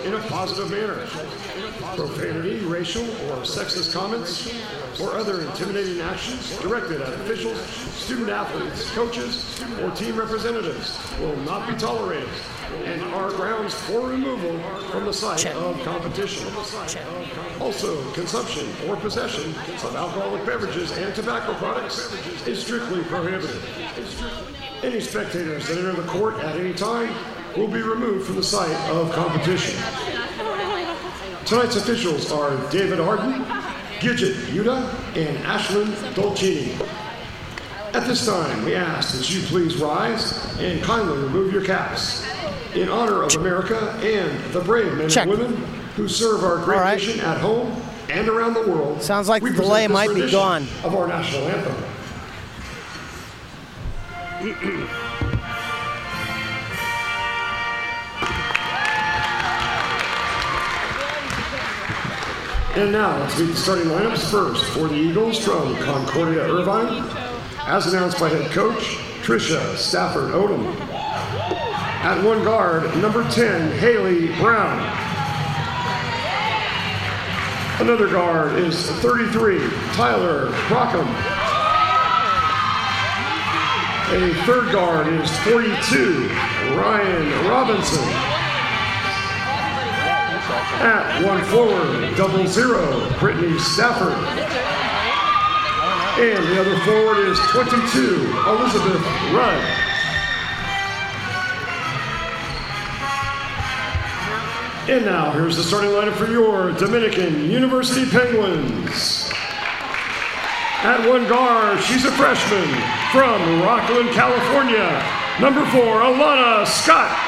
in a positive manner. Profanity, racial, or sexist comments, or other intimidating actions directed at officials, student athletes, coaches, or team representatives will not be tolerated and are grounds for removal from the site of competition. Also, consumption or possession of alcoholic beverages and tobacco products is strictly prohibited. Any spectators that enter the court at any time will be removed from the site of competition. Tonight's officials are David Arden, Gidget Yuda, and Ashlyn Dolcini. At this time, we ask that you please rise and kindly remove your caps in honor of America and the brave men and women who serve our great nation at home and around the world. Sounds like the delay might be gone. Of our national anthem. And now, let's meet the starting lineups first for the Eagles from Concordia Irvine, as announced by head coach Tricia Stafford Odom. At one guard, number 10, Haley Brown. Another guard is 33, Tyler Crockham. A third guard is 42, Ryan Robinson. At one forward, 00, Brittany Stafford. And the other forward is 22, Elizabeth Rudd. And now, here's the starting lineup for your Dominican University Penguins. At one guard, she's a freshman from Rockland, California, number 4, Alana Scott.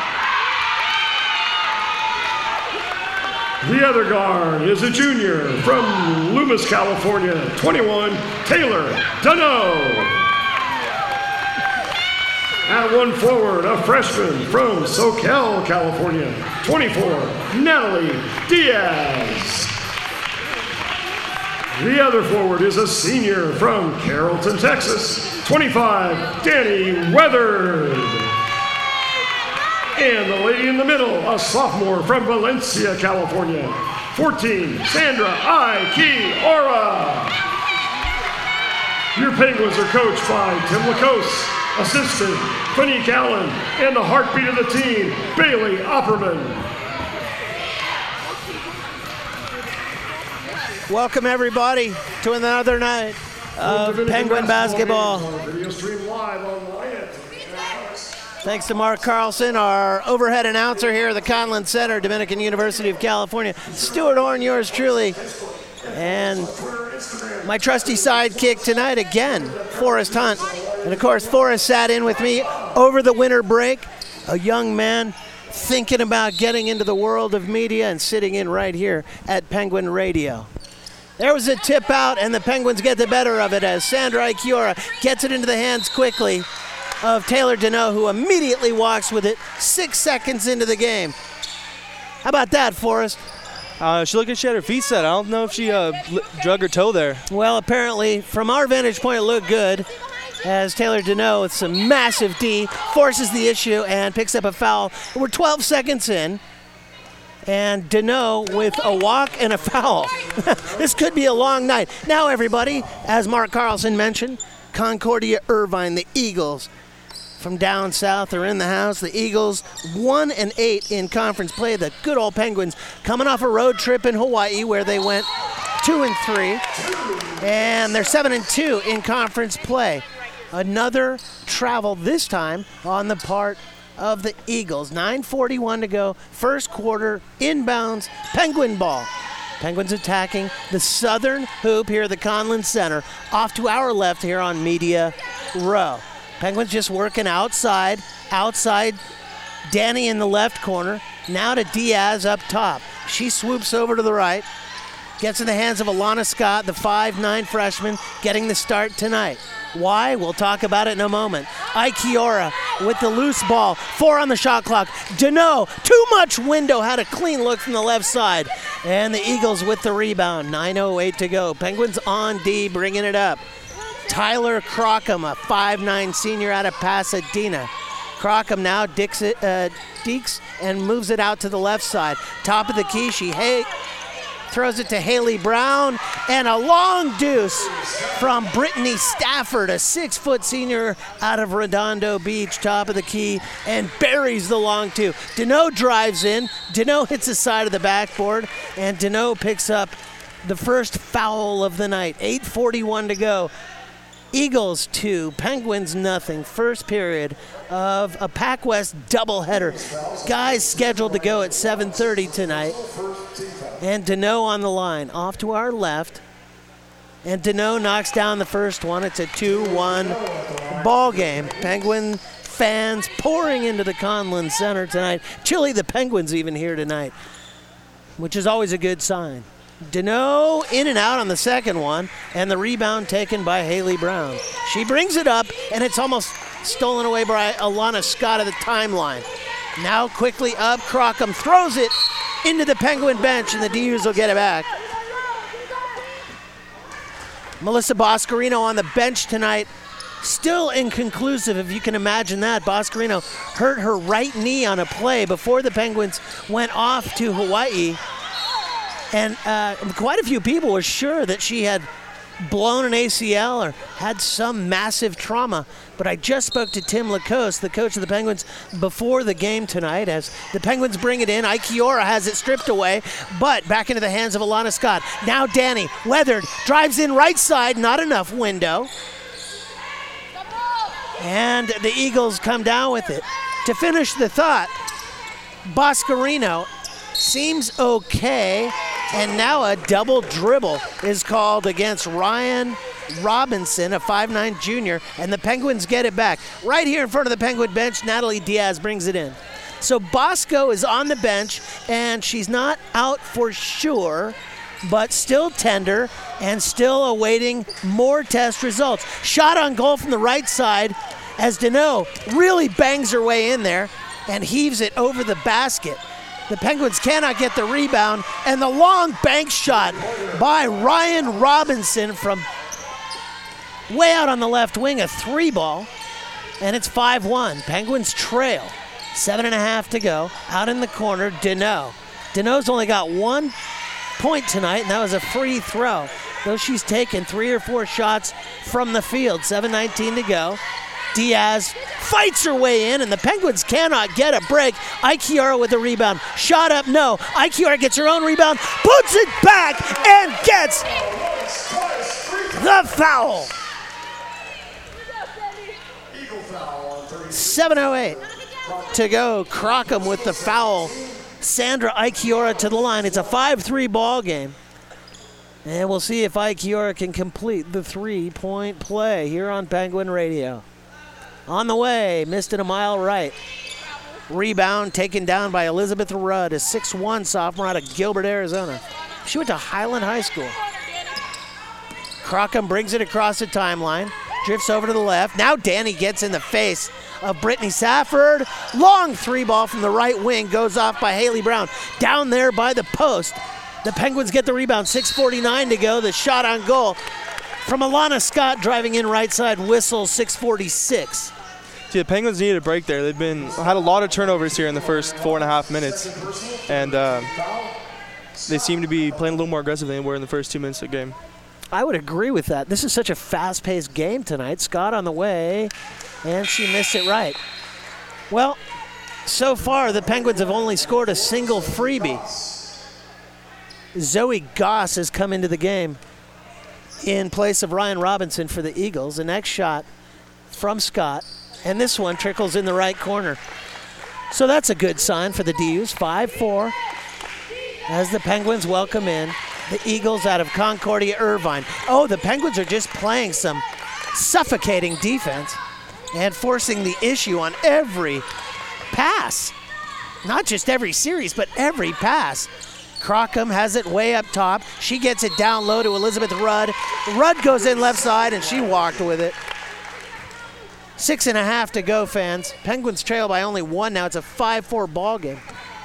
The other guard is a junior from Loomis, California, 21, Taylor Dunno. At one forward, a freshman from Soquel, California, 24, Natalie Diaz. The other forward is a senior from Carrollton, Texas, 25, Danny Weatherd. And the lady in the middle, a sophomore from Valencia, California, 14, Sandra Ikiora. Your Penguins are coached by Tim Lacoste, assistant Fanique Allen, and the heartbeat of the team, Bailey Opperman. Welcome everybody to another night of Penguin basketball. Video stream live online. Thanks to Mark Carlson, our overhead announcer here at the Conlin Center, Dominican University of California. Stuart Orr, yours truly. And my trusty sidekick tonight again, Forrest Hunt. And of course, Forrest sat in with me over the winter break, a young man thinking about getting into the world of media and sitting in right here at Penguin Radio. There was a tip out, and the Penguins get the better of it as Sandra Ikiora gets it into the hands quickly of Taylor Dunno, who immediately walks with it 6 seconds into the game. How about that, Forrest? She looked like she had her feet set. I don't know if she drug her toe there. Well, apparently, from our vantage point, it looked good as Taylor Dunno, with some massive D, forces the issue and picks up a foul. We're 12 seconds in, and Dunno with a walk and a foul. This could be a long night. Now, everybody, as Mark Carlson mentioned, Concordia Irvine, the Eagles from down south are in the house. The Eagles 1-8 in conference play. The good old Penguins coming off a road trip in Hawaii where they went 2-3, and they're 7-2 in conference play. Another travel this time on the part of the Eagles. 9:41 to go, first quarter, inbounds, Penguin ball. Penguins attacking the southern hoop here at the Conlin Center, off to our left here on Media Row. Penguins just working outside, Danny in the left corner, now to Diaz up top. She swoops over to the right, gets in the hands of Alana Scott, the 5'9" freshman, getting the start tonight. Why? We'll talk about it in a moment. Ikiora with the loose ball, 4 on the shot clock. Dunno, too much window, had a clean look from the left side. And the Eagles with the rebound, 9:08 to go. Penguins on D, bringing it up. Tyler Crockham, a 5'9" senior out of Pasadena. Crockham now deeks and moves it out to the left side. Top of the key, she throws it to Haley Brown, and a long deuce from Brittany Stafford, a 6-foot senior out of Redondo Beach, top of the key, and buries the long two. Deneau drives in, Deneau hits the side of the backboard, and Deneau picks up the first foul of the night. 8:41 to go. Eagles 2, Penguins nothing. First period of a Pac-West doubleheader. Guys scheduled to go at 7:30 tonight. And Deneau on the line, off to our left. And Deneau knocks down the first one. It's a 2-1 ball game. Penguin fans pouring into the Conlin Center tonight. Chilly the Penguins even here tonight, which is always a good sign. Deneau in and out on the second one, and the rebound taken by Haley Brown. She brings it up, and it's almost stolen away by Alana Scott of the timeline. Now quickly up, Crockham throws it into the Penguin bench, and the DUs will get it back. Melissa Boscarino on the bench tonight. Still inconclusive, if you can imagine that. Boscarino hurt her right knee on a play before the Penguins went off to Hawaii. And quite a few people were sure that she had blown an ACL or had some massive trauma. But I just spoke to Tim Lacoste, the coach of the Penguins, before the game tonight. As the Penguins bring it in, Ikiora has it stripped away, but back into the hands of Alana Scott. Now Danny, weathered, drives in right side, not enough window. And the Eagles come down with it. To finish the thought, Boscarino seems okay, and now a double dribble is called against Ryan Robinson, a 5'9 junior, and the Penguins get it back. Right here in front of the Penguin bench, Natalie Diaz brings it in. So Bosco is on the bench, and she's not out for sure, but still tender and still awaiting more test results. Shot on goal from the right side as Deneau really bangs her way in there and heaves it over the basket. The Penguins cannot get the rebound, and the long bank shot by Ryan Robinson from way out on the left wing, a 3-ball, and it's 5-1. Penguins trail. 7.5 to go. Out in the corner, Deneau. Deneau's only got 1 point tonight, and that was a free throw, though she's taken 3 or 4 shots from the field. 7:19 to go. Diaz fights her way in, and the Penguins cannot get a break. Ikiora with the rebound. Shot up, no. Ikiora gets her own rebound, puts it back, and gets the foul. 7:08 to go. Crockham with the foul. Sandra Ikiora to the line. It's a 5-3 ball game. And we'll see if Ikiora can complete the 3-point play here on Penguin Radio. On the way, missed it a mile right. Rebound taken down by Elizabeth Rudd, a 6'1 sophomore out of Gilbert, Arizona. She went to Highland High School. Crockham brings it across the timeline, drifts over to the left. Now Danny gets in the face of Brittany Safford. Long 3-ball from the right wing goes off by Haley Brown. Down there by the post. The Penguins get the rebound, 6:49 to go. The shot on goal from Alana Scott driving in right side, whistle, 6:46. See, the Penguins needed a break there. They've had a lot of turnovers here in the first 4.5 minutes, and they seem to be playing a little more aggressive than they were in the first 2 minutes of the game. I would agree with that. This is such a fast-paced game tonight. Scott on the way, and she missed it right. Well, so far the Penguins have only scored a single freebie. Zoe Goss has come into the game in place of Ryan Robinson for the Eagles. The next shot from Scott, and this one trickles in the right corner. So that's a good sign for the DUs. 5-4 as the Penguins welcome in the Eagles out of Concordia Irvine. Oh, the Penguins are just playing some suffocating defense and forcing the issue on every pass. Not just every series, but every pass. Crockham has it way up top. She gets it down low to Elizabeth Rudd. Rudd goes in left side, and she walked with it. 6.5 to go, fans. Penguins trail by only 1 now. It's a 5-4 ball game.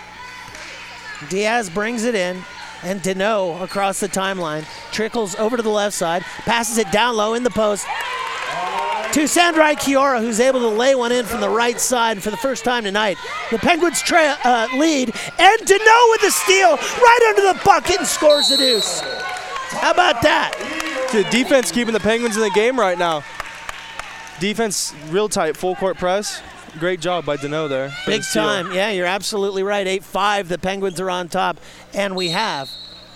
Diaz brings it in, and Deneau across the timeline. Trickles over to the left side, passes it down low in the post. to Sandra Kiora, who's able to lay one in from the right side for the first time tonight. The Penguins lead, and Deneau with the steal right under the bucket and scores the deuce. How about that? The defense keeping the Penguins in the game right now. Defense real tight, full court press. Great job by Deneau there. Big time. Yeah, you're absolutely right. 8-5, the Penguins are on top, and we have,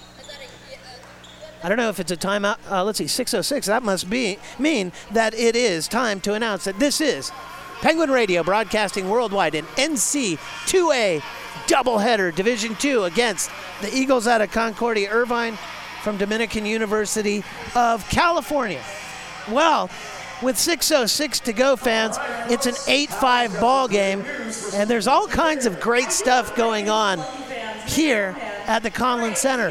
I don't know if it's a timeout. Let's see, 6:06. That must mean that it is time to announce that this is Penguin Radio broadcasting worldwide in NC2A doubleheader Division II against the Eagles out of Concordia Irvine from Dominican University of California. Well, with 6:06 to go, fans, it's an 8-5 ball game, and there's all kinds of great stuff going on here at the Conlon Center.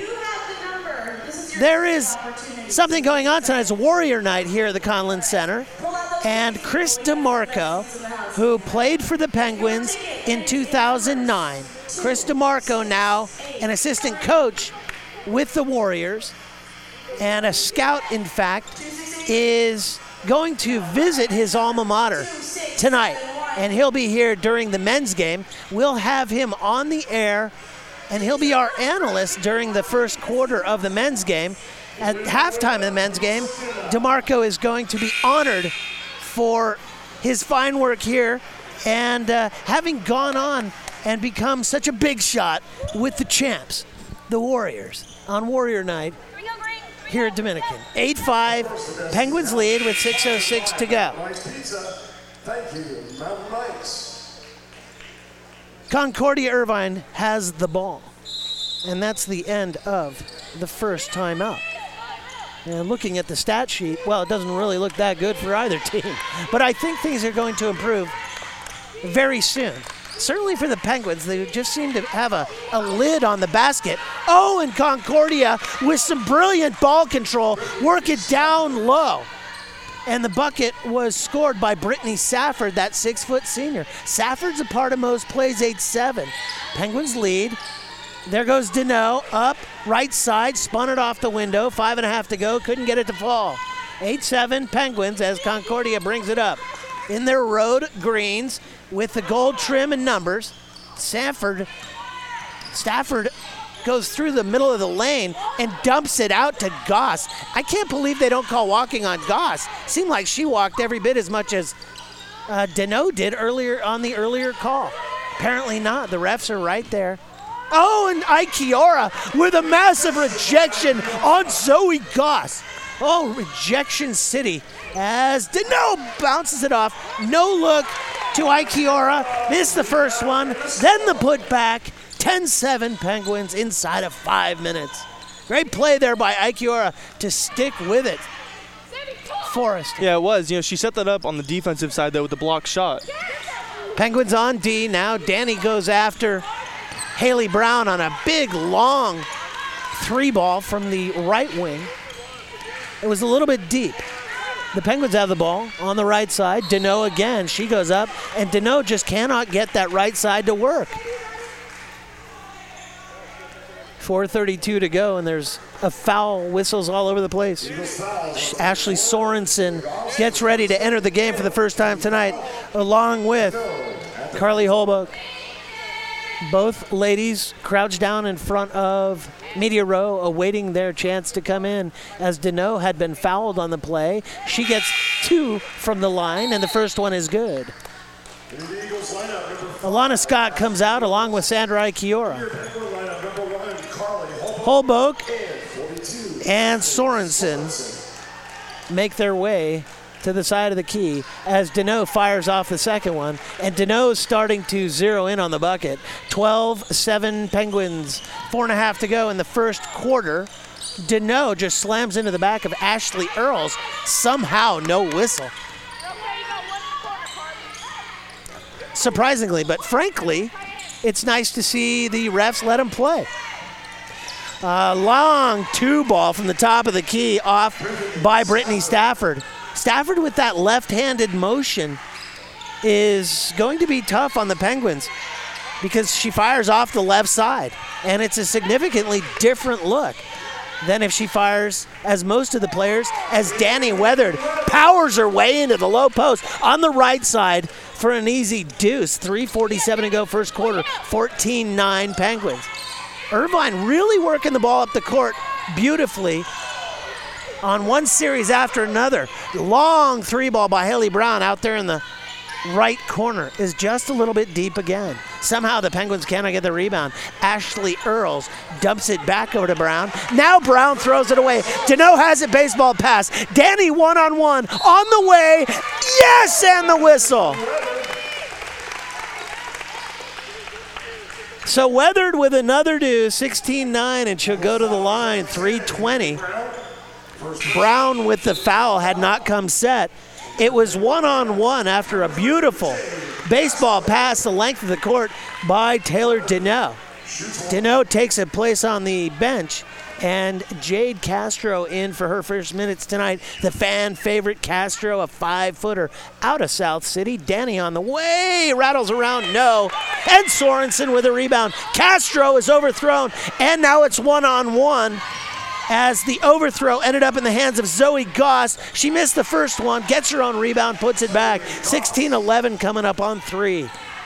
There is something going on tonight. It's Warrior Night here at the Conlon Center, and Chris DeMarco, who played for the Penguins in 2009. Chris DeMarco, now an assistant coach with the Warriors, and a scout, in fact, is going to visit his alma mater tonight, and he'll be here during the men's game. We'll have him on the air, and he'll be our analyst during the first quarter of the men's game. At halftime of the men's game, DeMarco is going to be honored for his fine work here and having gone on and become such a big shot with the champs, the Warriors, on Warrior Night here at Dominican. 8-5, Penguins lead with 6:06 to go. Thank you, Mountain Lights. Concordia Irvine has the ball, and that's the end of the first timeout. And looking at the stat sheet, well, it doesn't really look that good for either team, but I think things are going to improve very soon. Certainly for the Penguins, they just seem to have a lid on the basket. Oh, and Concordia with some brilliant ball control, work it down low. And the bucket was scored by Brittany Safford, that 6-foot senior. Safford's a part of most plays, 8-7. Penguins lead. There goes Deneau, up, right side, spun it off the window, 5.5 to go, couldn't get it to fall. 8-7 Penguins as Concordia brings it up. In their road greens with the gold trim and numbers, Stafford goes through the middle of the lane and dumps it out to Goss. I can't believe they don't call walking on Goss. Seemed like she walked every bit as much as Deneau did earlier on the earlier call. Apparently not. The refs are right there. Oh, and Ikiora with a massive rejection on Zoe Goss. Oh, rejection city as Deneau bounces it off. No look to Ikiora. Missed the first one. Then the putback. 10-7 Penguins inside of 5 minutes. Great play there by Ikiora to stick with it. Forrest. Yeah, it was. You know, she set that up on the defensive side, though, with the block shot. Penguins on D now. Danny goes after Haley Brown on a big, long 3-ball from the right wing. It was a little bit deep. The Penguins have the ball on the right side. Deneau again. She goes up, and Deneau just cannot get that right side to work. 4:32 to go, and there's a foul, whistles all over the place. Ashley Sorensen gets ready to enter the game for the first time tonight, along with Carly Holbrook. Both ladies crouched down in front of media row, awaiting their chance to come in, as Deneau had been fouled on the play. She gets 2 from the line, and the first one is good. Alana Scott comes out along with Sandra Ikiora. Holbrook and Sorensen make their way to the side of the key as Deneau fires off the second one, and Deneau is starting to zero in on the bucket. 12-7 Penguins, 4.5 to go in the first quarter. Deneau just slams into the back of Ashley Earls. Somehow no whistle. Surprisingly, but frankly, it's nice to see the refs let him play. Long 2-ball from the top of the key off by Brittany Stafford. Stafford with that left-handed motion is going to be tough on the Penguins because she fires off the left side, and it's a significantly different look than if she fires, as most of the players, as Danny Weathered powers her way into the low post on the right side for an easy deuce. 3:47 to go first quarter, 14-9 Penguins. Irvine really working the ball up the court beautifully on one series after another. Long three ball by Haley Brown out there in the right corner is just a little bit deep again. Somehow the Penguins cannot get the rebound. Ashley Earls dumps it back over to Brown. Now Brown throws it away. Deneau has it, baseball pass. Danny one-on-one on the way. Yes, and the whistle. So Weathered with another deuce, 16-9, and she'll go to the line, 3:20. Brown with the foul had not come set. It was one-on-one after a beautiful baseball pass the length of the court by Taylor Deneau. Deneau takes a place on the bench, and Jade Castro in for her first minutes tonight. The fan favorite Castro, a 5-footer out of South City. Danny on the way, rattles around, no. And Sorensen with a rebound. Castro is overthrown, and now it's one-on-one as the overthrow ended up in the hands of Zoe Goss. She missed the first one, gets her own rebound, puts it back. 16-11 coming up on three.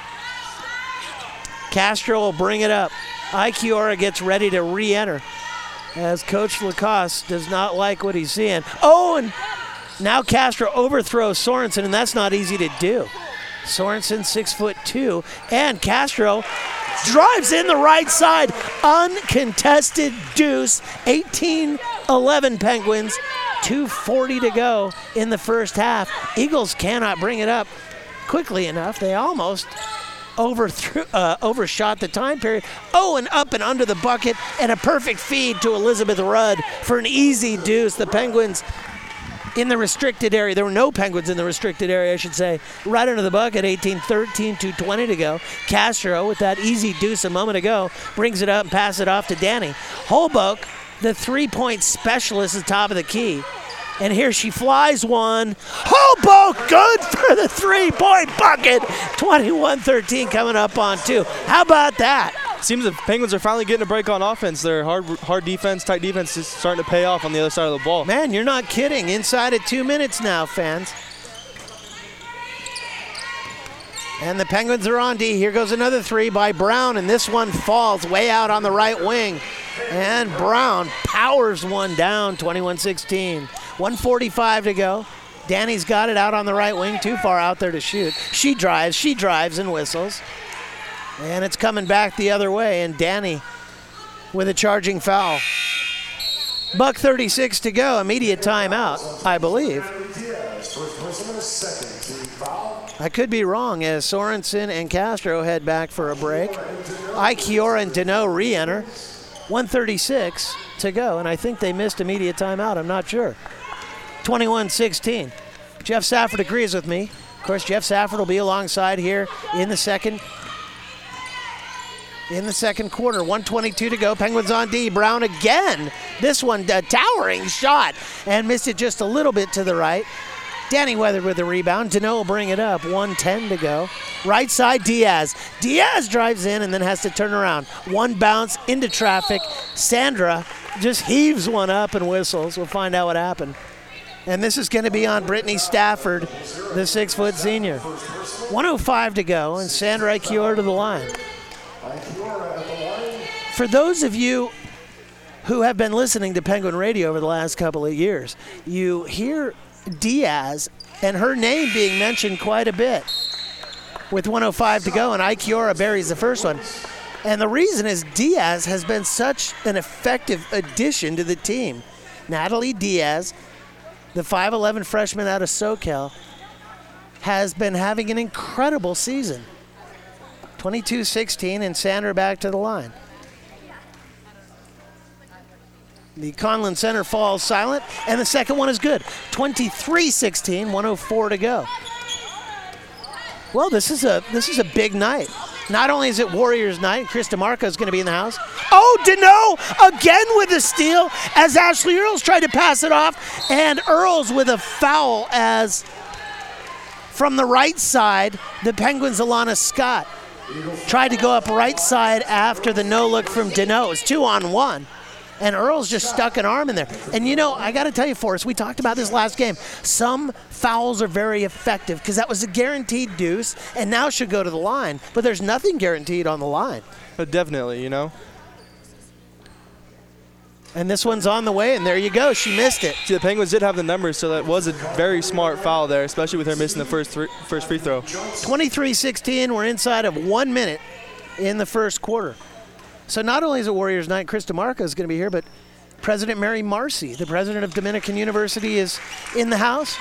Castro will bring it up. Ikiora gets ready to re-enter as Coach Lacoste does not like what he's seeing. Oh, and now Castro overthrows Sorensen, and that's not easy to do. Sorensen, 6'2", and Castro drives in the right side. Uncontested deuce, 18-11 Penguins, 2:40 to go in the first half. Eagles cannot bring it up quickly enough. They almost overshot the time period. Oh, and up and under the bucket, and a perfect feed to Elizabeth Rudd for an easy deuce. The Penguins in the restricted area. There were no Penguins in the restricted area, I should say. Right under the bucket, 18-13, 2:20 to go. Castro with that easy deuce a moment ago brings it up and passes it off to Danny. Holbrook, the three-point specialist at the top of the key. And here she flies one. Holbrook, good for the three-point bucket. 21-13 coming up on two. How about that? Seems the Penguins are finally getting a break on offense. Their hard defense, tight defense is starting to pay off on the other side of the ball. Man, you're not kidding. Inside of 2 minutes now, fans. And the Penguins are on D. Here goes another three by Brown, and this one falls way out on the right wing. And Brown powers one down, 21-16. 1:45 to go. Danny's got it out on the right wing, too far out there to shoot. She drives and whistles. And it's coming back the other way, and Danny with a charging foul. $1:36 to go, immediate timeout, I believe. I could be wrong as Sorensen and Castro head back for a break. Ikiora and Deneau re-enter. 1:36 to go, and I think they missed immediate timeout. I'm not sure. 21-16. Jeff Safford agrees with me. Of course, Jeff Safford will be alongside here in the second quarter. 1:22 to go. Penguins on D. Brown again. This one, a towering shot, and missed it just a little bit to the right. Danny Weathered with the rebound. Deneau will bring it up. 1:10 to go. Right side, Diaz. Diaz drives in and then has to turn around. One bounce into traffic. Sandra just heaves one up and whistles. We'll find out what happened. And this is going to be on Brittany Stafford, the 6-foot senior. 1:05 to go, and Sandra Ikiora to the line. For those of you who have been listening to Penguin Radio over the last couple of years, you hear Diaz and her name being mentioned quite a bit with 1:05 to go, and Ikiora buries the first one. And the reason is Diaz has been such an effective addition to the team. Natalie Diaz, the 5'11 freshman out of SoCal, has been having an incredible season. 22-16, and Sandra back to the line. The Conlon Center falls silent, and the second one is good. 23-16, 1:04 to go. Well, this is a big night. Not only is it Warriors night, Chris DeMarco is going to be in the house. Oh, Deneau again with a steal as Ashley Earls tried to pass it off, and Earls with a foul as from the right side, the Penguins' Alana Scott tried to go up right side after the no-look from Deneau. It was 2-on-1. and Earl's just stuck an arm in there. And, I got to tell you, Forrest, we talked about this last game. Some fouls are very effective because that was a guaranteed deuce and now should go to the line. But there's nothing guaranteed on the line. But definitely, And this one's on the way, and there you go. She missed it. See, the Penguins did have the numbers, so that was a very smart foul there, especially with her missing the first free throw. 23-16. We're inside of 1 minute in the first quarter. So not only is it Warriors night, Chris DeMarco is going to be here, but President Mary Marcy, the president of Dominican University, is in the house.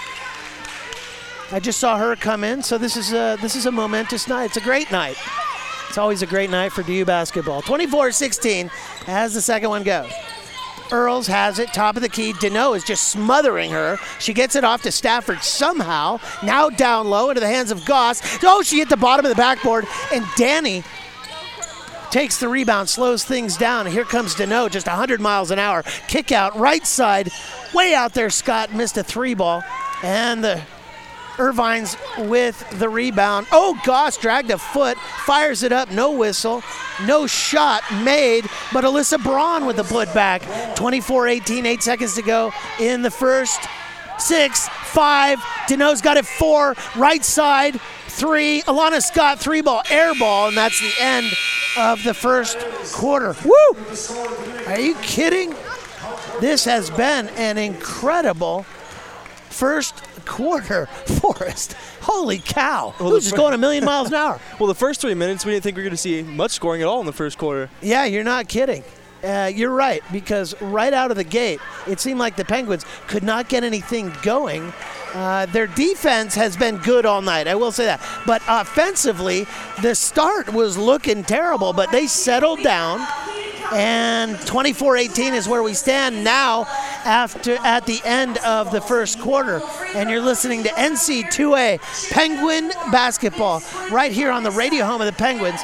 I just saw her come in, so this is a momentous night. It's a great night. It's always a great night for DU basketball. 24-16 as the second one goes. Earls has it, top of the key. Deneau is just smothering her. She gets it off to Stafford somehow. Now down low into the hands of Goss. Oh, she hit the bottom of the backboard, and Danny takes the rebound, slows things down. And here comes Deneau, just 100 miles an hour. Kick out, right side, way out there. Scott missed a 3-ball, and the Irvines with the rebound. Oh, Goss dragged a foot, fires it up, no whistle, no shot made, but Alyssa Braun with the putback. 24-18, 8 seconds to go in the first. 6, 5, Deneau's got it 4, right side, 3, Alana Scott 3-ball, air ball, and that's the end of the first quarter. Woo! Are you kidding? This has been an incredible first quarter, Forrest. Holy cow. Well, who's just going a million miles an hour? Well, the first 3 minutes, we didn't think we were going to see much scoring at all in the first quarter. Yeah, you're not kidding. You're right, because right out of the gate, it seemed like the Penguins could not get anything going. Their defense has been good all night, I will say that. But offensively, the start was looking terrible, but they settled down. And 24-18 is where we stand now at the end of the first quarter. And you're listening to NC2A Penguin Basketball right here on the radio home of the Penguins,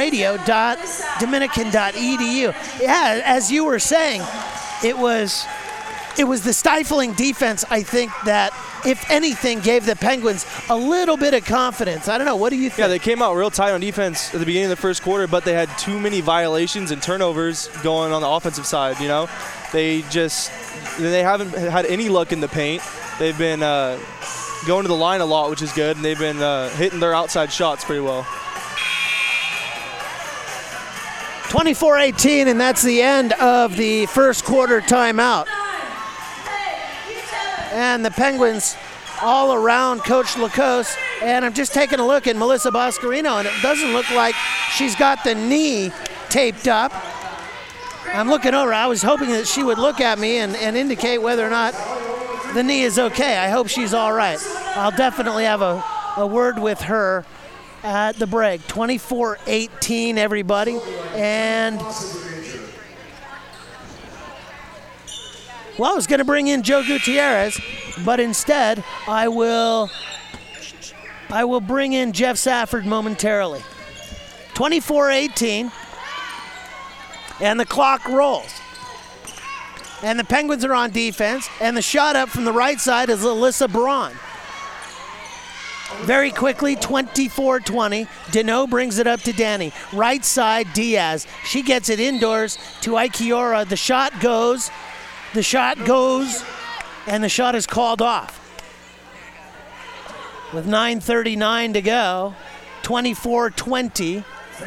radio.dominican.edu. Yeah, as you were saying, it was the stifling defense, I think, that, if anything, gave the Penguins a little bit of confidence. I don't know. What do you think? Yeah, they came out real tight on defense at the beginning of the first quarter, but they had too many violations and turnovers going on the offensive side, They haven't had any luck in the paint. They've been going to the line a lot, which is good, and they've been hitting their outside shots pretty well. 24-18, and that's the end of the first quarter timeout. And the Penguins all around Coach Lacoste. And I'm just taking a look at Melissa Boscarino, and it doesn't look like she's got the knee taped up. I'm looking over. I was hoping that she would look at me and indicate whether or not the knee is okay. I hope she's all right. I'll definitely have a word with her at the break. 24-18, everybody. And well, I was going to bring in Joe Gutierrez, but instead I will bring in Jeff Safford momentarily. 24-18, and the clock rolls. And the Penguins are on defense, and the shot up from the right side is Alyssa Braun. Very quickly, 24-20. Deneau brings it up to Danny. Right side, Diaz. She gets it indoors to Ikiora. The shot goes, and the shot is called off. With 9:39 to go, 24-20.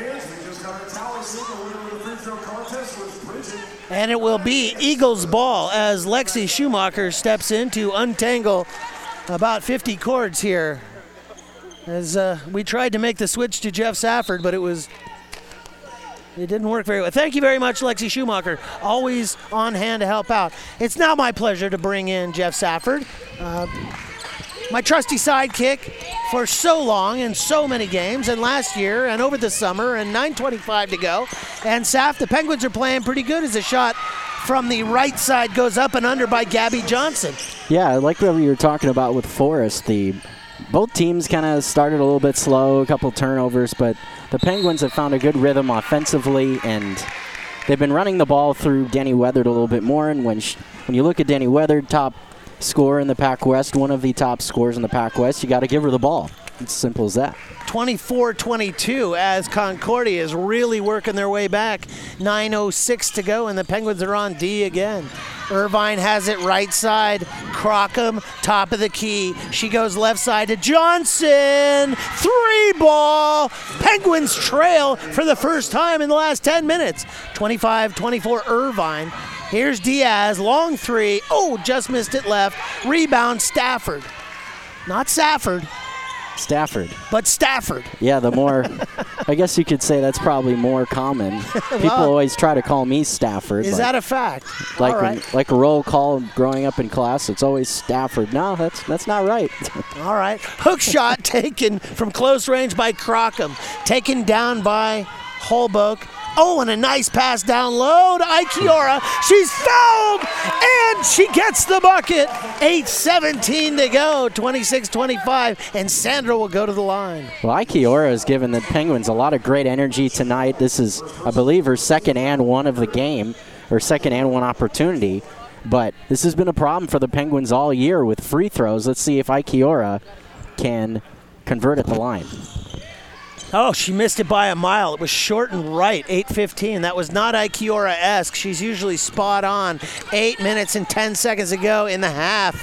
And it will be Eagles ball as Lexi Schumacher steps in to untangle about 50 cords here. As we tried to make the switch to Jeff Safford, but it didn't work very well. Thank you very much, Lexi Schumacher. Always on hand to help out. It's now my pleasure to bring in Jeff Safford, my trusty sidekick for so long and so many games, and last year and over the summer, and 9:25 to go. And Saff, the Penguins are playing pretty good as a shot from the right side goes up and under by Gabby Johnson. Yeah, I like what you were talking about with Forrest. Both teams kind of started a little bit slow, a couple turnovers, but the Penguins have found a good rhythm offensively, and they've been running the ball through Danny Weatherd a little bit more. And when you look at Danny Weatherd, top scorer in the Pac West, one of the top scorers in the Pac West, you got to give her the ball. It's simple as that. 24-22 as Concordia is really working their way back. 9:06 to go, and the Penguins are on D again. Irvine has it right side. Crockham, top of the key. She goes left side to Johnson. 3-ball. Penguins trail for the first time in the last 10 minutes. 25-24 Irvine. Here's Diaz, long three. Oh, just missed it left. Rebound, Stafford. Not Safford. Stafford. But Stafford. Yeah, the more, I guess you could say that's probably more common. People always try to call me Stafford. Is that a fact? Like all right. like a roll call growing up in class, it's always Stafford. No, that's not right. All right. Hook shot taken from close range by Crockham. Taken down by Holbrook. Oh, and a nice pass down low to Ikiora. She's fouled, and she gets the bucket. 8:17 to go, 26-25, and Sandra will go to the line. Well, Ikiora has given the Penguins a lot of great energy tonight. This is, I believe, her second and one of the game, or second and one opportunity. But this has been a problem for the Penguins all year with free throws. Let's see if Ikiora can convert at the line. Oh, she missed it by a mile. It was short and right, 8:15. That was not Ikiora-esque. She's usually spot on. 8 minutes and 10 seconds to go in the half.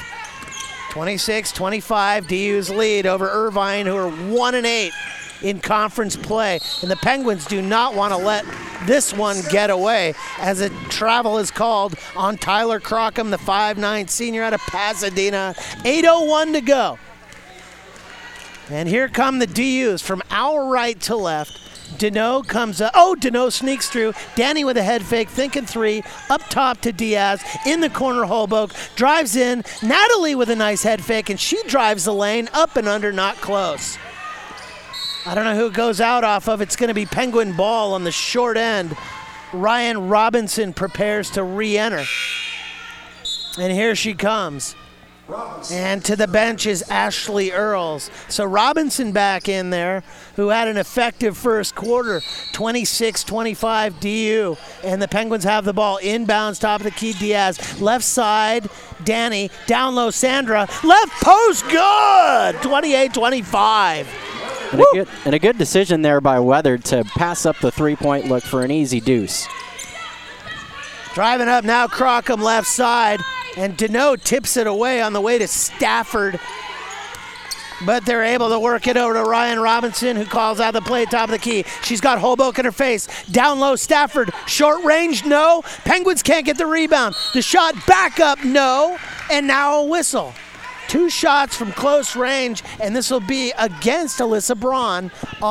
26-25, DU's lead over Irvine, who are 1-8 in conference play. And the Penguins do not want to let this one get away, as a travel is called on Tyler Crockham, the 5'9 senior out of Pasadena. 8:01 to go. And here come the DUs from our right to left. Deneau comes up. Oh, Deneau sneaks through. Danny with a head fake, thinking three. Up top to Diaz. In the corner, Holbrook. Drives in. Natalie with a nice head fake, and she drives the lane. Up and under, not close. I don't know who it goes out off of. It's going to be Penguin ball on the short end. Ryan Robinson prepares to re-enter. And here she comes. And to the bench is Ashley Earls. So Robinson back in there, who had an effective first quarter, 26-25 DU. And the Penguins have the ball inbounds, top of the key, Diaz. Left side, Danny. Down low, Sandra. Left post, good! 28-25. And a good decision there by Weathered to pass up the three-point look for an easy deuce. Driving up now, Crockham left side. And Deneau tips it away on the way to Stafford. But they're able to work it over to Ryan Robinson, who calls out the play at top of the key. She's got Holbrook in her face. Down low, Stafford. Short range, no. Penguins can't get the rebound. The shot back up, no. And now a whistle. 2 shots from close range, and this will be against Alyssa Braun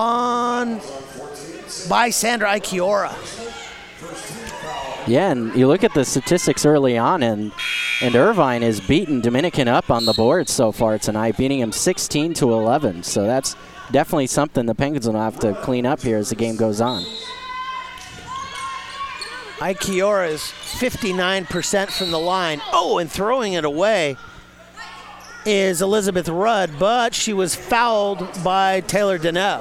by Sandra Ikiora. Yeah, and you look at the statistics early on, and Irvine has beaten Dominican up on the board so far tonight, beating him 16-11. So that's definitely something the Penguins will have to clean up here as the game goes on. Ikiora is 59% from the line. Oh, and throwing it away is Elizabeth Rudd, but she was fouled by Taylor Deneau.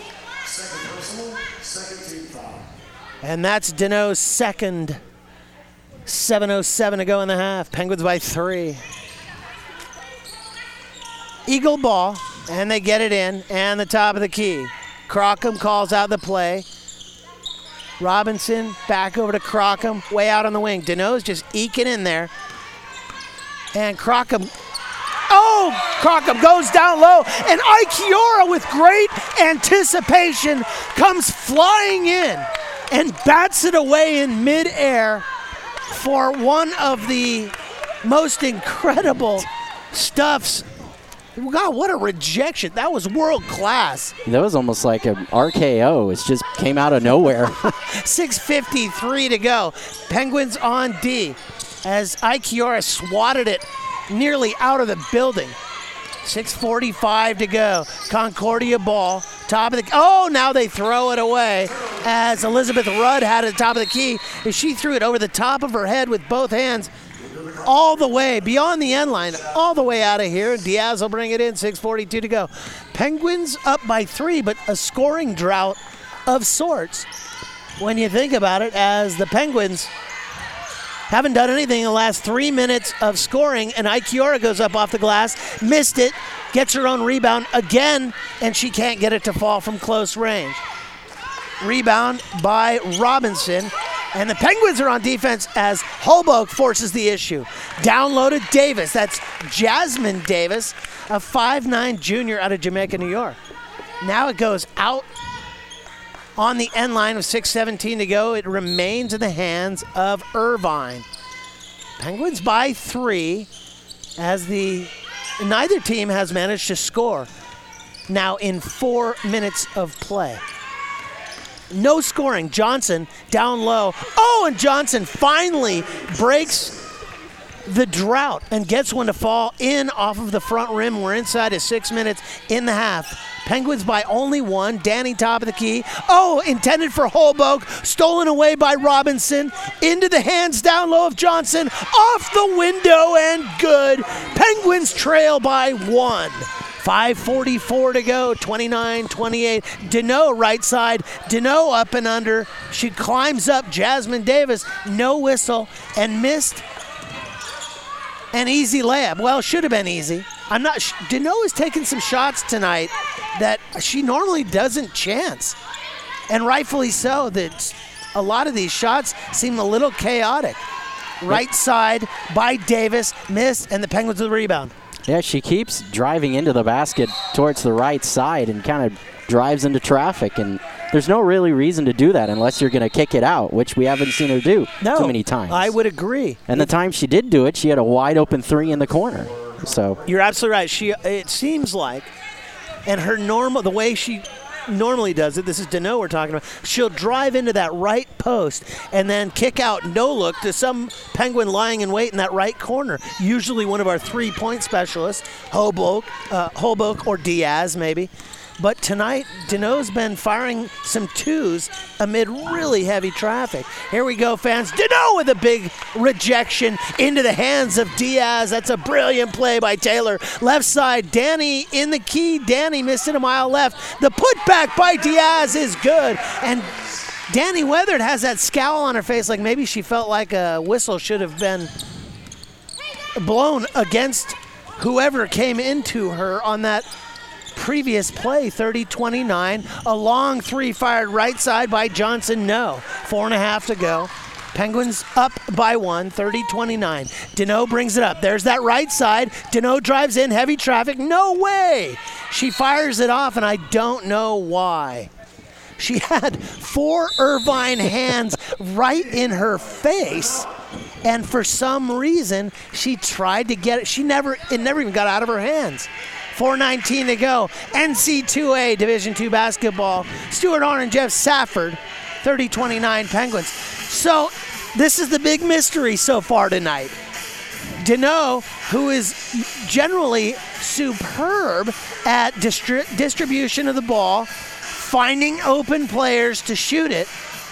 And that's Deneau's second. 7:07 to go in the half. Penguins by 3. Eagle ball, and they get it in, and the top of the key. Crockham calls out the play. Robinson back over to Crockham, way out on the wing. Deneau's just eking in there. And Crockham goes down low, and Ikiora with great anticipation comes flying in and bats it away in midair for one of the most incredible stuffs. God, what a rejection. That was world class. That was almost like an RKO. It just came out of nowhere. 6:53 to go. Penguins on D as Ikiora swatted it nearly out of the building. 6:45 to go. Concordia ball. Top of the... Oh, now they throw it away as Elizabeth Rudd had it at the top of the key. As she threw it over the top of her head with both hands all the way beyond the end line, all the way out of here. Diaz will bring it in. 6:42 to go. Penguins up by 3, but a scoring drought of sorts when you think about it, as the Penguins haven't done anything in the last 3 minutes of scoring, and Ikiora goes up off the glass, missed it, gets her own rebound again, and she can't get it to fall from close range. Rebound by Robinson, and the Penguins are on defense as Holbrook forces the issue. Down low to Davis. That's Jasmine Davis, a 5'9 junior out of Jamaica, New York. Now it goes out on the end line with 6:17 to go. It remains in the hands of Irvine. Penguins by 3 as neither team has managed to score now in 4 minutes of play. No scoring. Johnson down low. Oh, and Johnson finally breaks the drought and gets one to fall in off of the front rim. We're inside of 6 minutes in the half. Penguins by only 1. Danny top of the key. Oh, intended for Holbrook. Stolen away by Robinson. Into the hands down low of Johnson. Off the window and good. Penguins trail by 1. 5:44 to go, 29-28. Deneau right side. Deneau up and under. She climbs up. Jasmine Davis, no whistle, and missed an easy layup. Well, should have been easy. Deneau is taking some shots tonight that she normally doesn't chance. And rightfully so. That a lot of these shots seem a little chaotic. Right side by Davis, missed, and the Penguins with the rebound. Yeah, she keeps driving into the basket towards the right side and kind of drives into traffic. And there's no really reason to do that unless you're going to kick it out, which we haven't seen her do too many times. I would agree. And the time she did do it, she had a wide open 3 in the corner. So you're absolutely right. It seems like, and the way she normally does it, this is Deneau we're talking about, she'll drive into that right post and then kick out no look to some Penguin lying in wait in that right corner. Usually one of our 3-point specialists, Holbrook or Diaz maybe. But tonight, Deneau's been firing some 2s amid really heavy traffic. Here we go, fans. Deneau with a big rejection into the hands of Diaz. That's a brilliant play by Taylor. Left side, Danny in the key. Danny missed it a mile left. The putback by Diaz is good. And Danny Weathered has that scowl on her face like maybe she felt like a whistle should have been blown against whoever came into her on that previous play. 30-29. A long 3 fired right side by Johnson. No. 4.5 to go. Penguins up by 1, 30-29. Deneau brings it up. There's that right side. Deneau drives in, heavy traffic. No way. She fires it off, and I don't know why. She had 4 Irvine hands right in her face, and for some reason, she tried to get it. It never even got out of her hands. 4:19 to go. NC2A Division II basketball. Stuart Orr and Jeff Safford, 30-29 Penguins. So this is the big mystery so far tonight. Deneau, who is generally superb at distribution of the ball, finding open players to shoot it,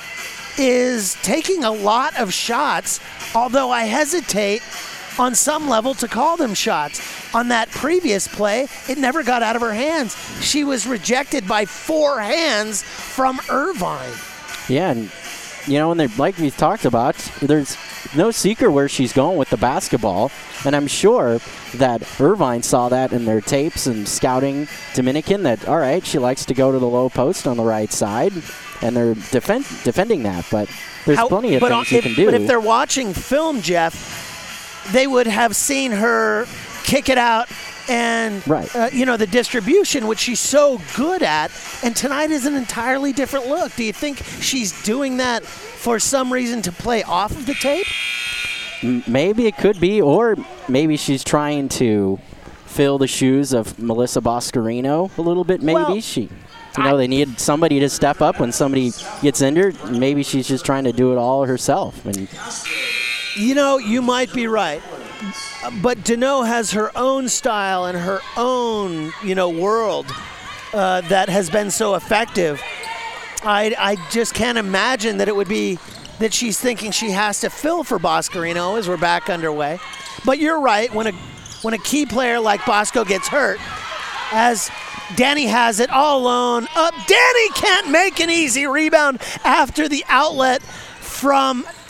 is taking a lot of shots, although I hesitate on some level to call them shots. On that previous play, it never got out of her hands. She was rejected by 4 hands from Irvine. Yeah, and and like we talked about, there's no secret where she's going with the basketball, and I'm sure that Irvine saw that in their tapes and scouting Dominican that, all right, she likes to go to the low post on the right side, and they're defending that, but there's plenty of things you can do. But if they're watching film, Jeff, they would have seen her kick it out and, the distribution, which she's so good at. And tonight is an entirely different look. Do you think she's doing that for some reason to play off of the tape? Maybe it could be, or maybe she's trying to fill the shoes of Melissa Boscarino a little bit. Maybe they need somebody to step up when somebody gets injured. Maybe she's just trying to do it all herself. And you might be right. But Deneau has her own style and her own, world that has been so effective. I just can't imagine that it would be that she's thinking she has to fill for Boscarino as we're back underway. But you're right. When a key player like Bosco gets hurt, as Danny has it all alone, up. Danny can't make an easy rebound after the outlet from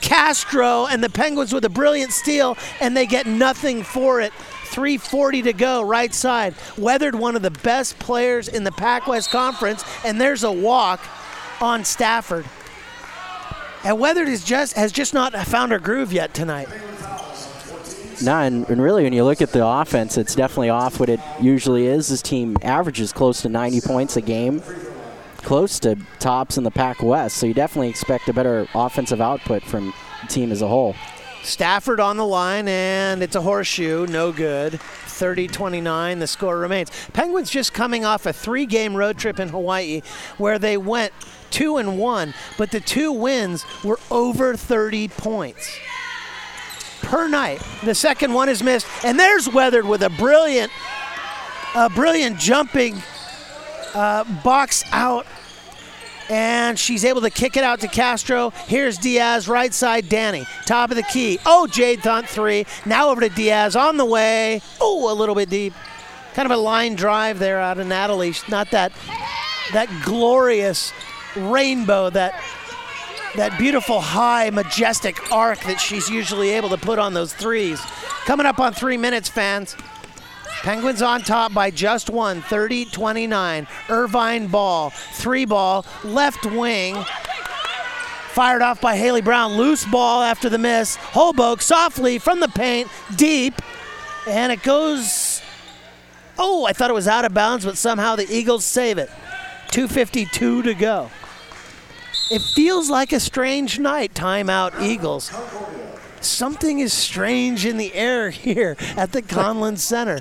Castro and the Penguins with a brilliant steal, and they get nothing for it. 3:40 to go, right side. Weathered, one of the best players in the Pac-West Conference, and there's a walk on Stafford. And Weathered has just not found her groove yet tonight. No, and really when you look at the offense, it's definitely off what it usually is. This team averages close to 90 points a game, close to tops in the Pac-West, so you definitely expect a better offensive output from the team as a whole. Stafford on the line, and it's a horseshoe, no good. 30-29, the score remains. Penguins just coming off a 3-game road trip in Hawaii where they went 2-1, but the 2 wins were over 30 points per night. The second one is missed, and there's Weathered with a brilliant jumping box out, and she's able to kick it out to Castro. Here's Diaz, right side, Danny, top of the key. Oh, Jade Thunt 3. Now over to Diaz on the way. Oh, a little bit deep. Kind of a line drive there out of Natalie. Not that glorious rainbow, that beautiful, high, majestic arc that she's usually able to put on those threes. Coming up on 3 minutes, fans. Penguins on top by just one, 30-29. Irvine ball, 3-ball, left wing. Fired off by Haley Brown. Loose ball after the miss. Holbrook softly from the paint, deep. And it goes, I thought it was out of bounds, but somehow the Eagles save it. 2:52 to go. It feels like a strange night. Timeout, Eagles. Something is strange in the air here at the Conlon Center.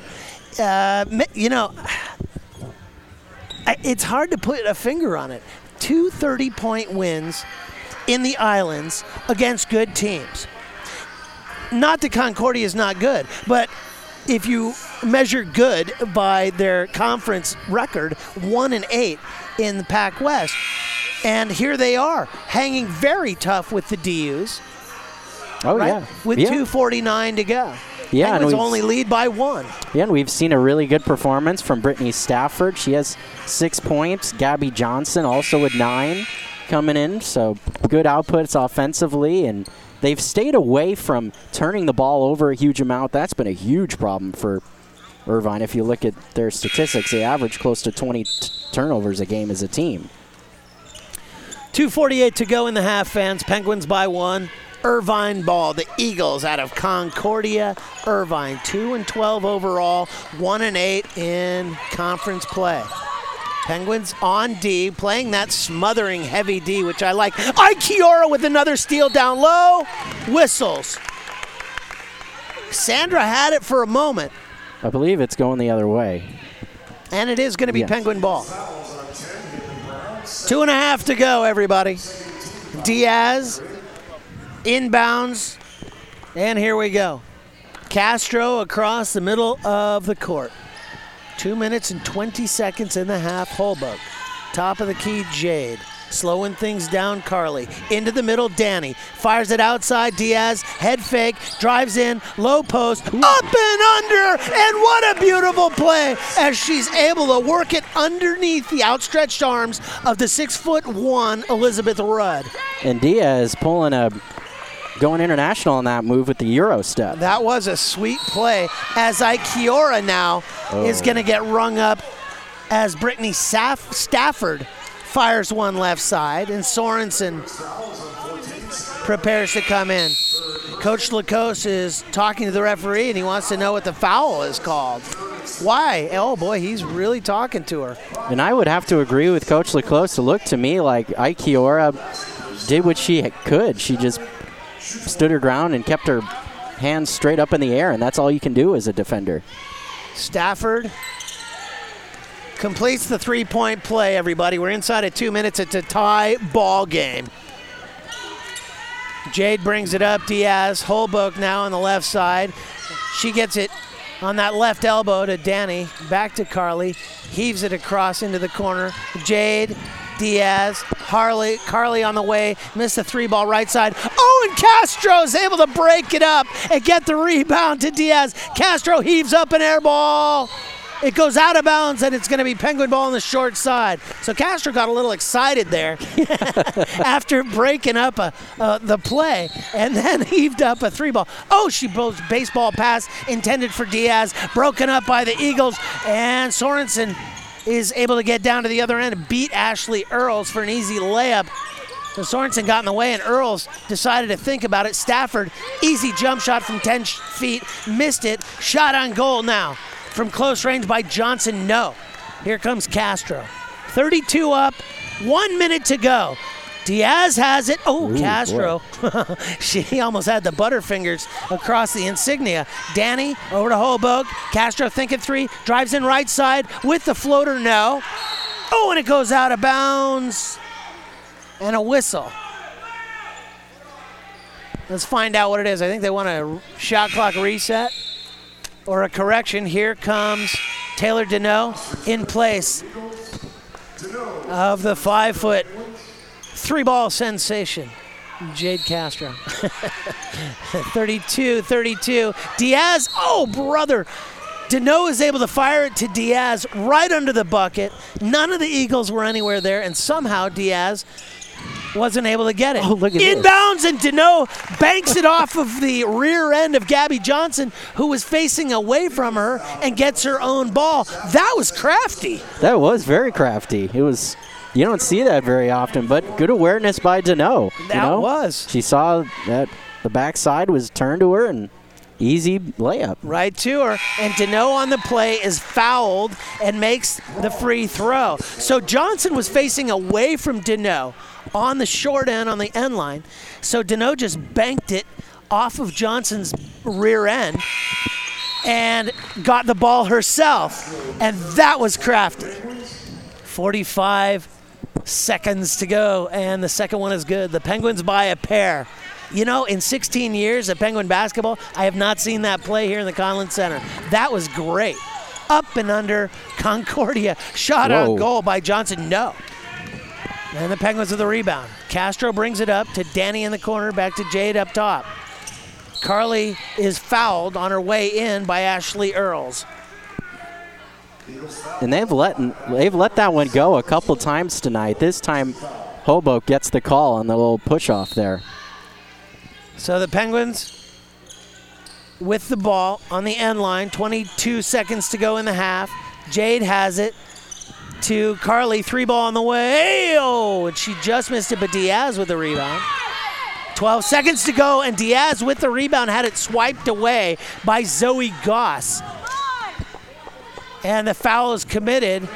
It's hard to put a finger on it. 2 30-point wins in the Islands against good teams. Not that Concordia is not good, but if you measure good by their conference record, 1-8 in the Pac-West. And here they are, hanging very tough with the DUs. Oh, right? yeah. With 2:49 to go. Yeah, Penguins only lead by 1. Yeah, and we've seen a really good performance from Brittany Stafford. She has 6 points. Gabby Johnson also with 9 coming in. So good outputs offensively, and they've stayed away from turning the ball over a huge amount. That's been a huge problem for Irvine. If you look at their statistics, they average close to 20 turnovers a game as a team. 2:48 to go in the half, fans. Penguins by 1. Irvine ball, the Eagles out of Concordia. Irvine 2-12 overall, 1-8 in conference play. Penguins on D, playing that smothering heavy D, which I like. Kiora with another steal down low. Whistles. Sandra had it for a moment. I believe it's going the other way. And it is going to be Penguin ball. 2.5 to go, everybody. Diaz inbounds, and here we go. Castro across the middle of the court. 2 minutes and 20 seconds in the half. Holbrook, top of the key, Jade. Slowing things down, Carly. Into the middle, Danny. Fires it outside, Diaz. Head fake, drives in, low post, up and under, and what a beautiful play as she's able to work it underneath the outstretched arms of the 6'1" Elizabeth Rudd. And Diaz going international on that move with the Euro step. That was a sweet play as Kiora now is going to get rung up as Brittany Stafford fires one left side, and Sorensen prepares to come in. Coach Lacoste is talking to the referee, and he wants to know what the foul is called. Why? Oh, boy, he's really talking to her. And I would have to agree with Coach Lacoste. It looked to me like Kiora did what she could. She just stood her ground and kept her hands straight up in the air, and that's all you can do as a defender. Stafford completes the three-point play, everybody. We're inside of 2 minutes. It's a tie ball game. Jade brings it up. Diaz, Holbrook now on the left side. She gets it on that left elbow to Danny. Back to Carly. Heaves it across into the corner. Jade, Diaz, Carly on the way. Missed the 3-ball right side. Oh, and Castro's able to break it up and get the rebound to Diaz. Castro heaves up an air ball. It goes out of bounds, and it's going to be Penguin ball on the short side. So Castro got a little excited there after breaking up the play, and then heaved up a 3-ball. Oh, she blows baseball pass intended for Diaz, broken up by the Eagles, and Sorensen is able to get down to the other end and beat Ashley Earls for an easy layup. So Sorensen got in the way, and Earls decided to think about it. Stafford, easy jump shot from 10 feet, missed it. Shot on goal now from close range by Johnson, no. Here comes Castro. 32 up, 1 minute to go. Diaz has it. Oh, ooh, Castro. She almost had the butterfingers across the insignia. Danny over to Holbrook. Castro thinking 3, drives in right side with the floater, no. Oh, and it goes out of bounds. And a whistle. Let's find out what it is. I think they want a shot clock reset or a correction. Here comes Taylor Deneau in place of the 5-foot 3-ball sensation, Jade Castro. 32-32. Diaz, oh, brother. Deneau is able to fire it to Diaz right under the bucket. None of the Eagles were anywhere there, and somehow Diaz wasn't able to get it. Oh, look at Inbounds, this. And Deneau banks it off of the rear end of Gabby Johnson, who was facing away from her, and gets her own ball. That was crafty. That was very crafty. It was. You don't see that very often, but good awareness by Deneau. That was. She saw that the backside was turned to her, and easy layup. Right to her. And Deneau on the play is fouled and makes the free throw. So Johnson was facing away from Deneau on the short end on the end line. So Deneau just banked it off of Johnson's rear end and got the ball herself. And that was crafty. 45 seconds to go, and the second one is good. The Penguins by a pair. You know, in 16 years of Penguin basketball, I have not seen that play here in the Conlon Center. That was great. Up and under Concordia. Shot on goal by Johnson, no. And the Penguins with the rebound. Castro brings it up to Danny in the corner, back to Jade up top. Carly is fouled on her way in by Ashley Earls. And they've let that one go a couple times tonight. This time, Hoboken gets the call on the little push-off there. So the Penguins with the ball on the end line, 22 seconds to go in the half. Jade has it to Carly, 3-ball on the way. Oh, and she just missed it, but Diaz with the rebound. 12 seconds to go, and Diaz with the rebound had it swiped away by Zoe Goss. And the foul is committed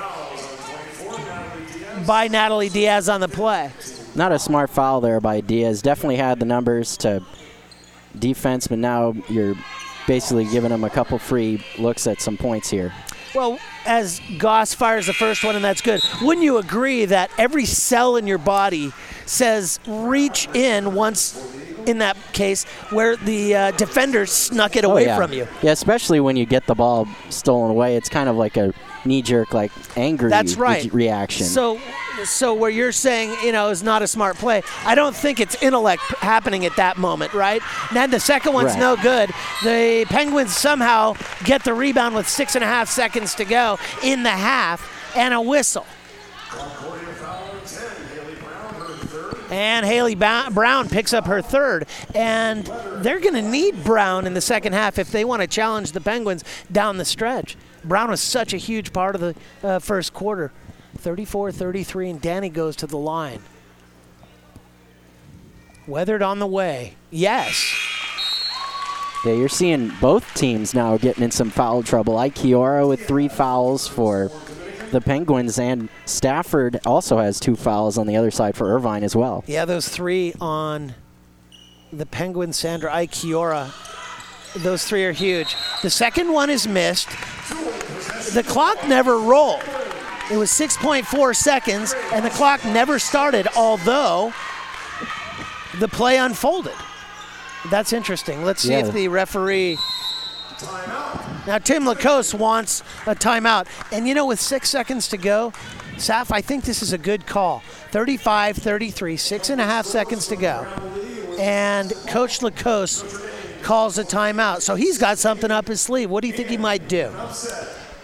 by Natalie Diaz on the play. Not a smart foul there by Diaz. Definitely had the numbers to defense, but now you're basically giving him a couple free looks at some points here. Well, as Goss fires the first one, and that's good, wouldn't you agree that every cell in your body says reach in once, in that case, where the defender snuck it away from you? Yeah, especially when you get the ball stolen away. It's kind of like a knee-jerk, like, angry reaction. So where you're saying, is not a smart play, I don't think it's intellect happening at that moment, right? And then the second one's no good. The Penguins somehow get the rebound with 6.5 seconds to go in the half, and a whistle. And Haley Brown picks up her third. And they're going to need Brown in the second half if they want to challenge the Penguins down the stretch. Brown was such a huge part of the first quarter. 34-33, and Danny goes to the line. Weathered on the way. Yes. Yeah, you're seeing both teams now getting in some foul trouble. Ikiora with 3 fouls for the Penguins, and Stafford also has 2 fouls on the other side for Irvine as well. Yeah, those 3 on the Penguins, Sandra Ikiora. Those 3 are huge. The second one is missed. The clock never rolled. It was 6.4 seconds, and the clock never started, although the play unfolded. That's interesting. Let's see if the referee... Now, Tim Lacoste wants a timeout. And, with 6 seconds to go, Saf, I think this is a good call. 35-33, 6.5 seconds to go. And Coach Lacoste calls a timeout. So he's got something up his sleeve. What do you think he might do?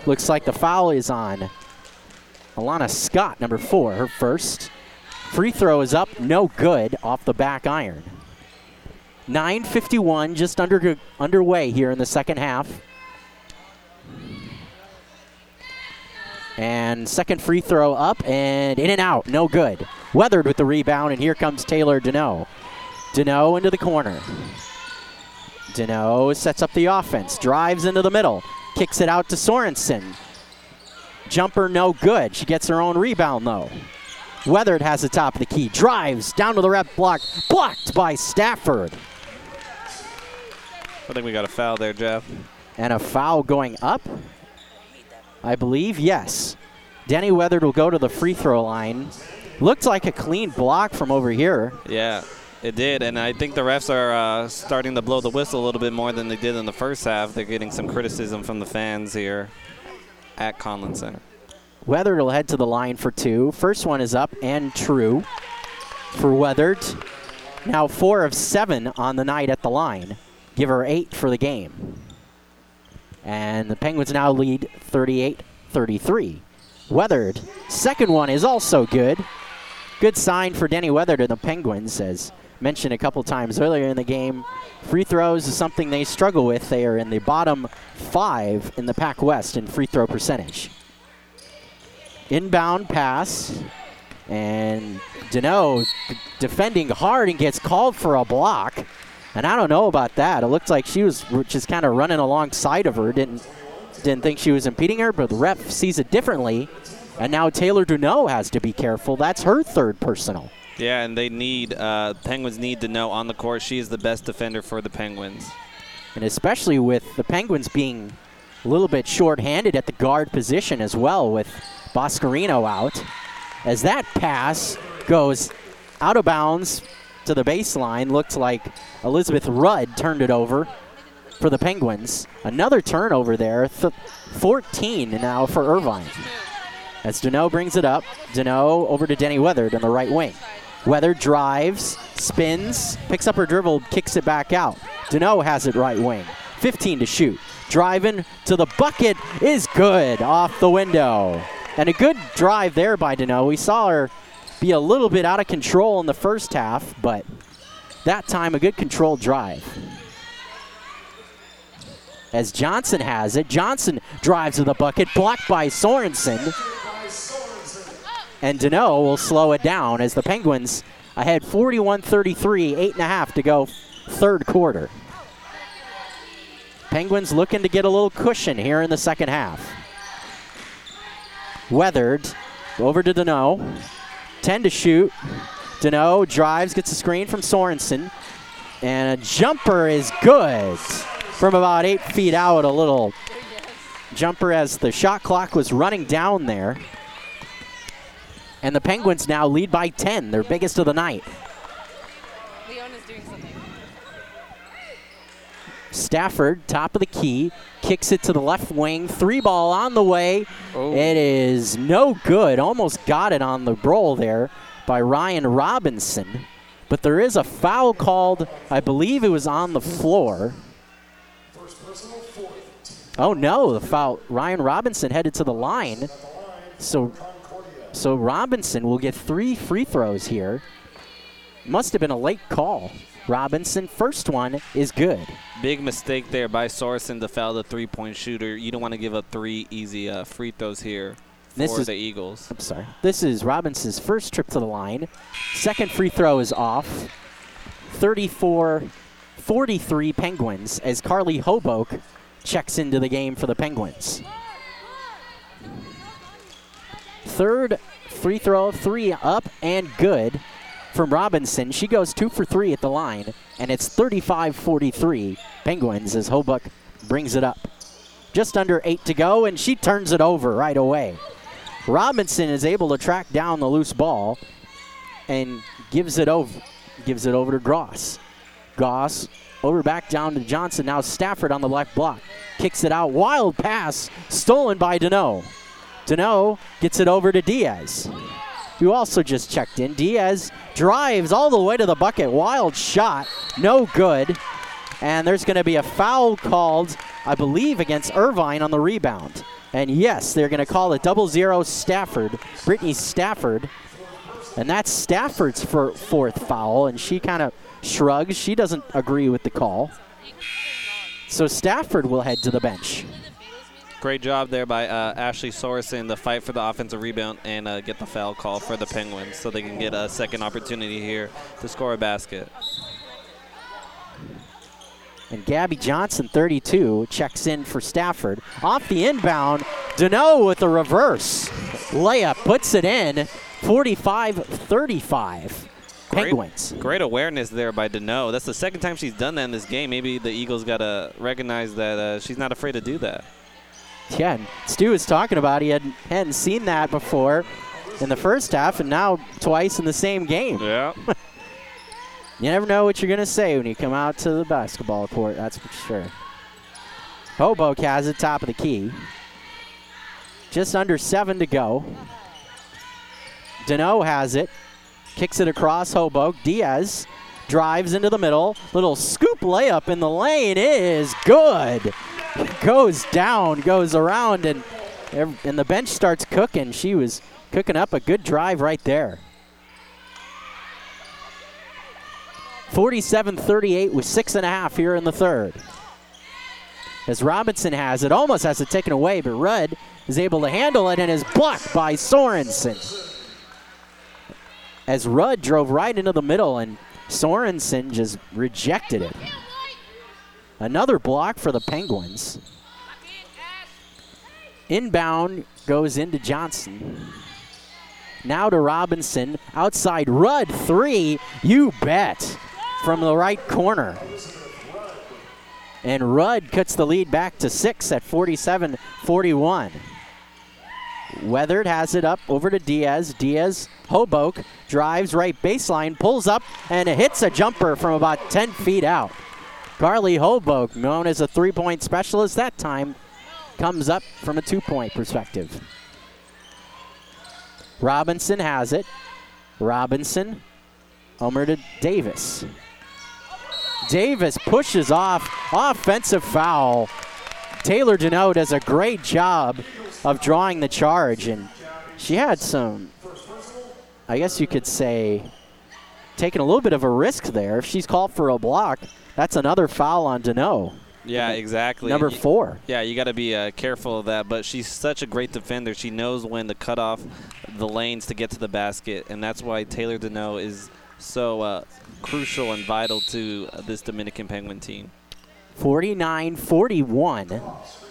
Looks like the foul is on Alana Scott, number 4, her first. Free throw is up, no good, off the back iron. 9:51 just underway here in the second half. And second free throw up and in and out, no good. Weathered with the rebound, and here comes Taylor Deneau. Deneau into the corner. Deneau sets up the offense, drives into the middle, kicks it out to Sorensen. Jumper no good. She gets her own rebound though. Weathered has the top of the key, drives down to the rep block, blocked by Stafford. I think we got a foul there, Jeff. And a foul going up, I believe, yes. Denny Weathered will go to the free throw line. Looked like a clean block from over here. Yeah, it did, and I think the refs are starting to blow the whistle a little bit more than they did in the first half. They're getting some criticism from the fans here at Conlin Center. Weathered will head to the line for 2. First one is up and true for Weathered. Now 4 of 7 on the night at the line. Give her 8 for the game. And the Penguins now lead 38-33. Weathered, second one is also good. Good sign for Denny Weathered and the Penguins, as mentioned a couple times earlier in the game. Free throws is something they struggle with. They are in the bottom 5 in the Pac West in free throw percentage. Inbound pass, and Deneau defending hard and gets called for a block. And I don't know about that. It looked like she was just kind of running alongside of her. Didn't think she was impeding her, but the ref sees it differently. And now Taylor Deneau has to be careful. That's her third personal. Yeah, and they need, Penguins need Deneau on the court. She is the best defender for the Penguins. And especially with the Penguins being a little bit short-handed at the guard position as well, with Boscarino out. As that pass goes out of bounds to the baseline, looked like Elizabeth Rudd turned it over for the Penguins. Another turnover there, 14 now for Irvine. As Deneau brings it up, Deneau over to Denny Weathered on the right wing. Weathered drives, spins, picks up her dribble, kicks it back out. Deneau has it right wing. 15 to shoot. Driving to the bucket is good, off the window. And a good drive there by Deneau. We saw her be a little bit out of control in the first half, but that time a good controlled drive. As Johnson has it, Johnson drives to the bucket, blocked by Sorensen. And Deneau will slow it down as the Penguins ahead 41-33, 8.5 to go third quarter. Penguins looking to get a little cushion here in the second half. Weathered over to Deneau. 10 to shoot. Deneau drives, gets a screen from Sorensen. And a jumper is good from about 8 feet out. A little jumper as the shot clock was running down there. And the Penguins now lead by 10, their biggest of the night. Leona's doing something. Stafford, top of the key, kicks it to the left wing. 3-ball on the way. Oh. It is no good. Almost got it on the roll there by Ryan Robinson. But there is a foul called. I believe it was on the floor. Oh, no, the foul. Ryan Robinson headed to the line. So Robinson will get 3 free throws here. Must have been a late call. Robinson, first one is good. Big mistake there by Sorensen to foul the three-point shooter. You don't want to give up 3 easy free throws here for the Eagles. I'm sorry. This is Robinson's first trip to the line. Second free throw is off. 34-43 Penguins as Carly Hoboke checks into the game for the Penguins. Third free throw, 3 up and good from Robinson. She goes 2 for 3 at the line, and it's 35-43 Penguins as Hoboke brings it up. Just under 8 to go, and she turns it over right away. Robinson is able to track down the loose ball and gives it over to Goss. Goss over back down to Johnson. Now Stafford on the left block. Kicks it out. Wild pass stolen by Deneau. Deneau gets it over to Diaz, who also just checked in. Diaz drives all the way to the bucket. Wild shot. No good. And there's going to be a foul called, I believe, against Irvine on the rebound. And yes, they're going to call it 0-0 Stafford, Brittany Stafford. And that's Stafford's fourth foul, and she kind of shrugs. She doesn't agree with the call. So Stafford will head to the bench. Great job there by Ashley Sorensen to fight for the offensive rebound and get the foul call for the Penguins so they can get a second opportunity here to score a basket. And Gabby Johnson, 32, checks in for Stafford. Off the inbound, Deneau with a reverse layup, puts it in, 45-35. Penguins. Great awareness there by Deneau. That's the second time she's done that in this game. Maybe the Eagles got to recognize that she's not afraid to do that. Yeah, and Stu was talking about he hadn't seen that before in the first half, and now twice in the same game. Yeah. You never know what you're going to say when you come out to the basketball court, that's for sure. Hobock has it, top of the key. Just under 7 to go. Deneau has it, kicks it across Hobock. Diaz drives into the middle. Little scoop layup in the lane is good. Goes down, goes around, and the bench starts cooking. She was cooking up a good drive right there. 47-38 with 6.5 here in the third. As Robinson has it, almost has it taken away, but Rudd is able to handle it and is blocked by Sorensen. As Rudd drove right into the middle and Sorensen just rejected it. Another block for the Penguins. Inbound goes into Johnson. Now to Robinson. Outside Rudd, 3. You bet. From the right corner. And Rudd cuts the lead back to 6 at 47-41. Weathered has it up over to Diaz. Diaz, Hobock, drives right baseline, pulls up, and hits a jumper from about 10 feet out. Carly Hobock, known as a three-point specialist that time, comes up from a two-point perspective. Robinson has it. Robinson, over to Davis. Davis pushes off, offensive foul. Taylor Deneau does a great job of drawing the charge, and she had some, I guess you could say, taking a little bit of a risk there. If she's called for a block, that's another foul on Deneau. Yeah, exactly. Number 4. Yeah, you got to be careful of that, but she's such a great defender. She knows when to cut off the lanes to get to the basket, and that's why Taylor Deneau is so crucial and vital to this Dominican Penguin team. 49-41.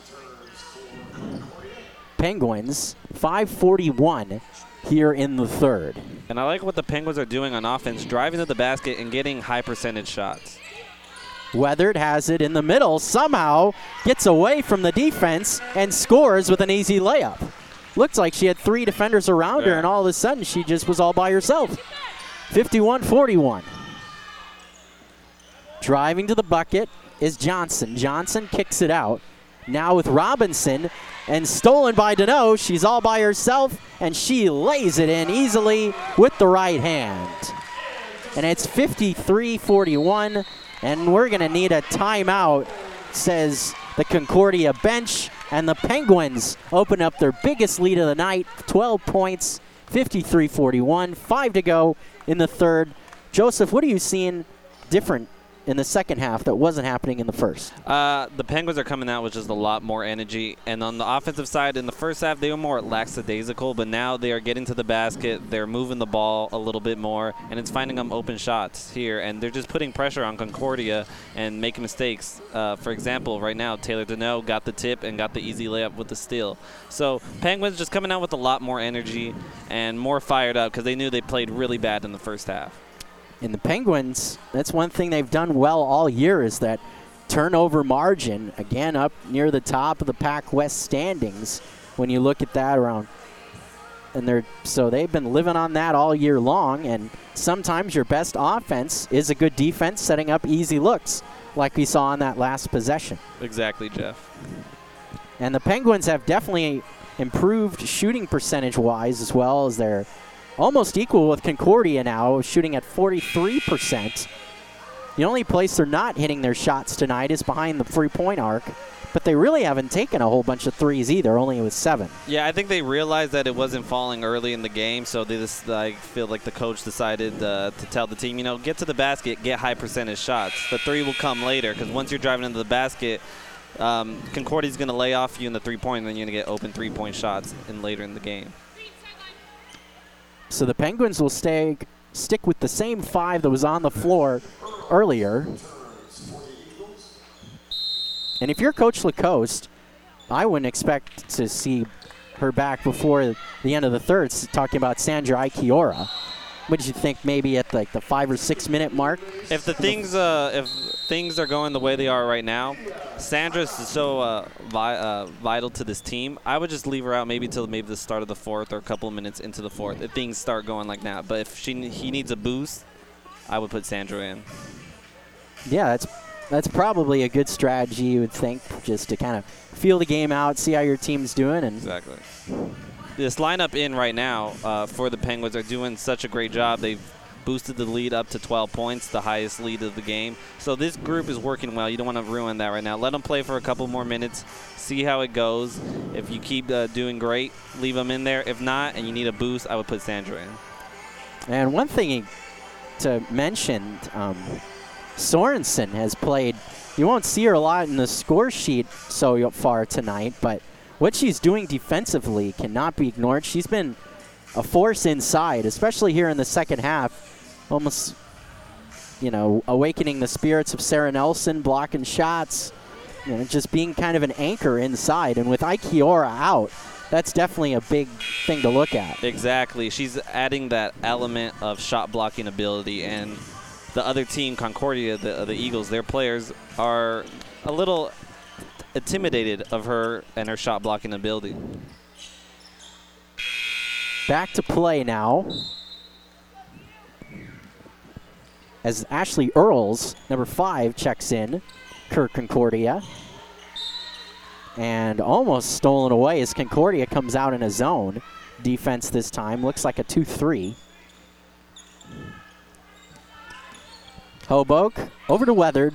Penguins, 5:41 here in the third. And I like what the Penguins are doing on offense, driving to the basket and getting high percentage shots. Weathered has it in the middle, somehow gets away from the defense and scores with an easy layup. Looks like she had 3 defenders around her, and all of a sudden she just was all by herself. 51-41. Driving to the bucket is Johnson. Johnson kicks it out. Now with Robinson, and stolen by Deneau. She's all by herself, and she lays it in easily with the right hand. And it's 53-41, and we're going to need a timeout, says the Concordia bench. And the Penguins open up their biggest lead of the night, 12 points, 53-41, 5 to go in the third. Joseph, what are you seeing different in the second half that wasn't happening in the first? The Penguins are coming out with just a lot more energy. And on the offensive side, in the first half, they were more lackadaisical, but now they are getting to the basket. They're moving the ball a little bit more, and it's finding them open shots here. And they're just putting pressure on Concordia and making mistakes. For example, right now, Taylor Deneau got the tip and got the easy layup with the steal. So Penguins just coming out with a lot more energy and more fired up because they knew they played really bad in the first half. In the Penguins, that's one thing they've done well all year is that turnover margin, again, up near the top of the Pac West standings when you look at that around. And so they've been living on that all year long, and sometimes your best offense is a good defense setting up easy looks like we saw on that last possession. Exactly, Jeff. And the Penguins have definitely improved shooting percentage-wise as well, as they're almost equal with Concordia now, shooting at 43%. The only place they're not hitting their shots tonight is behind the three-point arc, but they really haven't taken a whole bunch of threes either, only with 7. Yeah, I think they realized that it wasn't falling early in the game, so they just, I feel like the coach decided to tell the team, get to the basket, get high percentage shots. The 3 will come later, because once you're driving into the basket, Concordia's going to lay off you in the 3-point, and then you're going to get open 3-point shots later in the game. So the Penguins will stick with the same 5 that was on the floor earlier. And if you're Coach Lacoste, I wouldn't expect to see her back before the end of the third, talking about Sandra Ikiora. What did you think, maybe at like the 5 or 6 minute mark? If things are going the way they are right now, Sandra's so vital to this team. I would just leave her out maybe till maybe the start of the 4th or a couple of minutes into the 4th if things start going like that. But if he needs a boost, I would put Sandra in. Yeah, that's probably a good strategy, you would think, just to kind of feel the game out, see how your team's doing. And exactly. This lineup in right now for the Penguins are doing such a great job. They've boosted the lead up to 12 points, the highest lead of the game. So this group is working well. You don't want to ruin that right now. Let them play for a couple more minutes, see how it goes. If you keep doing great, leave them in there. If not, and you need a boost, I would put Sandra in. And one thing to mention, Sorensen has played. You won't see her a lot in the score sheet so far tonight, but what she's doing defensively cannot be ignored. She's been a force inside, especially here in the second half, almost, awakening the spirits of Sarah Nelson, blocking shots, just being kind of an anchor inside. And with Ikiora out, that's definitely a big thing to look at. Exactly. She's adding that element of shot blocking ability, and the other team, Concordia, the Eagles, their players are a little intimidated of her and her shot blocking ability. Back to play now, as Ashley Earls, number 5, checks in. Concordia. And almost stolen away as Concordia comes out in a zone defense this time. Looks like a 2-3. Hoboken over to Weathered.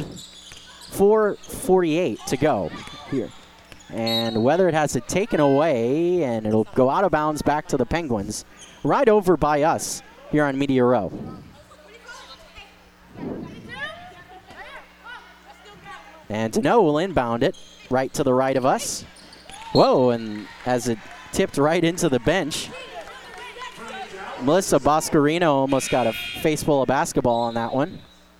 4:48 to go here. And Weathered has it taken away, and it'll go out of bounds back to the Penguins. Right over by us here on Media Row. And Deneau will inbound it right to the right of us. Whoa, and as it tipped right into the bench, Melissa Boscarino almost got a face full of basketball on that one.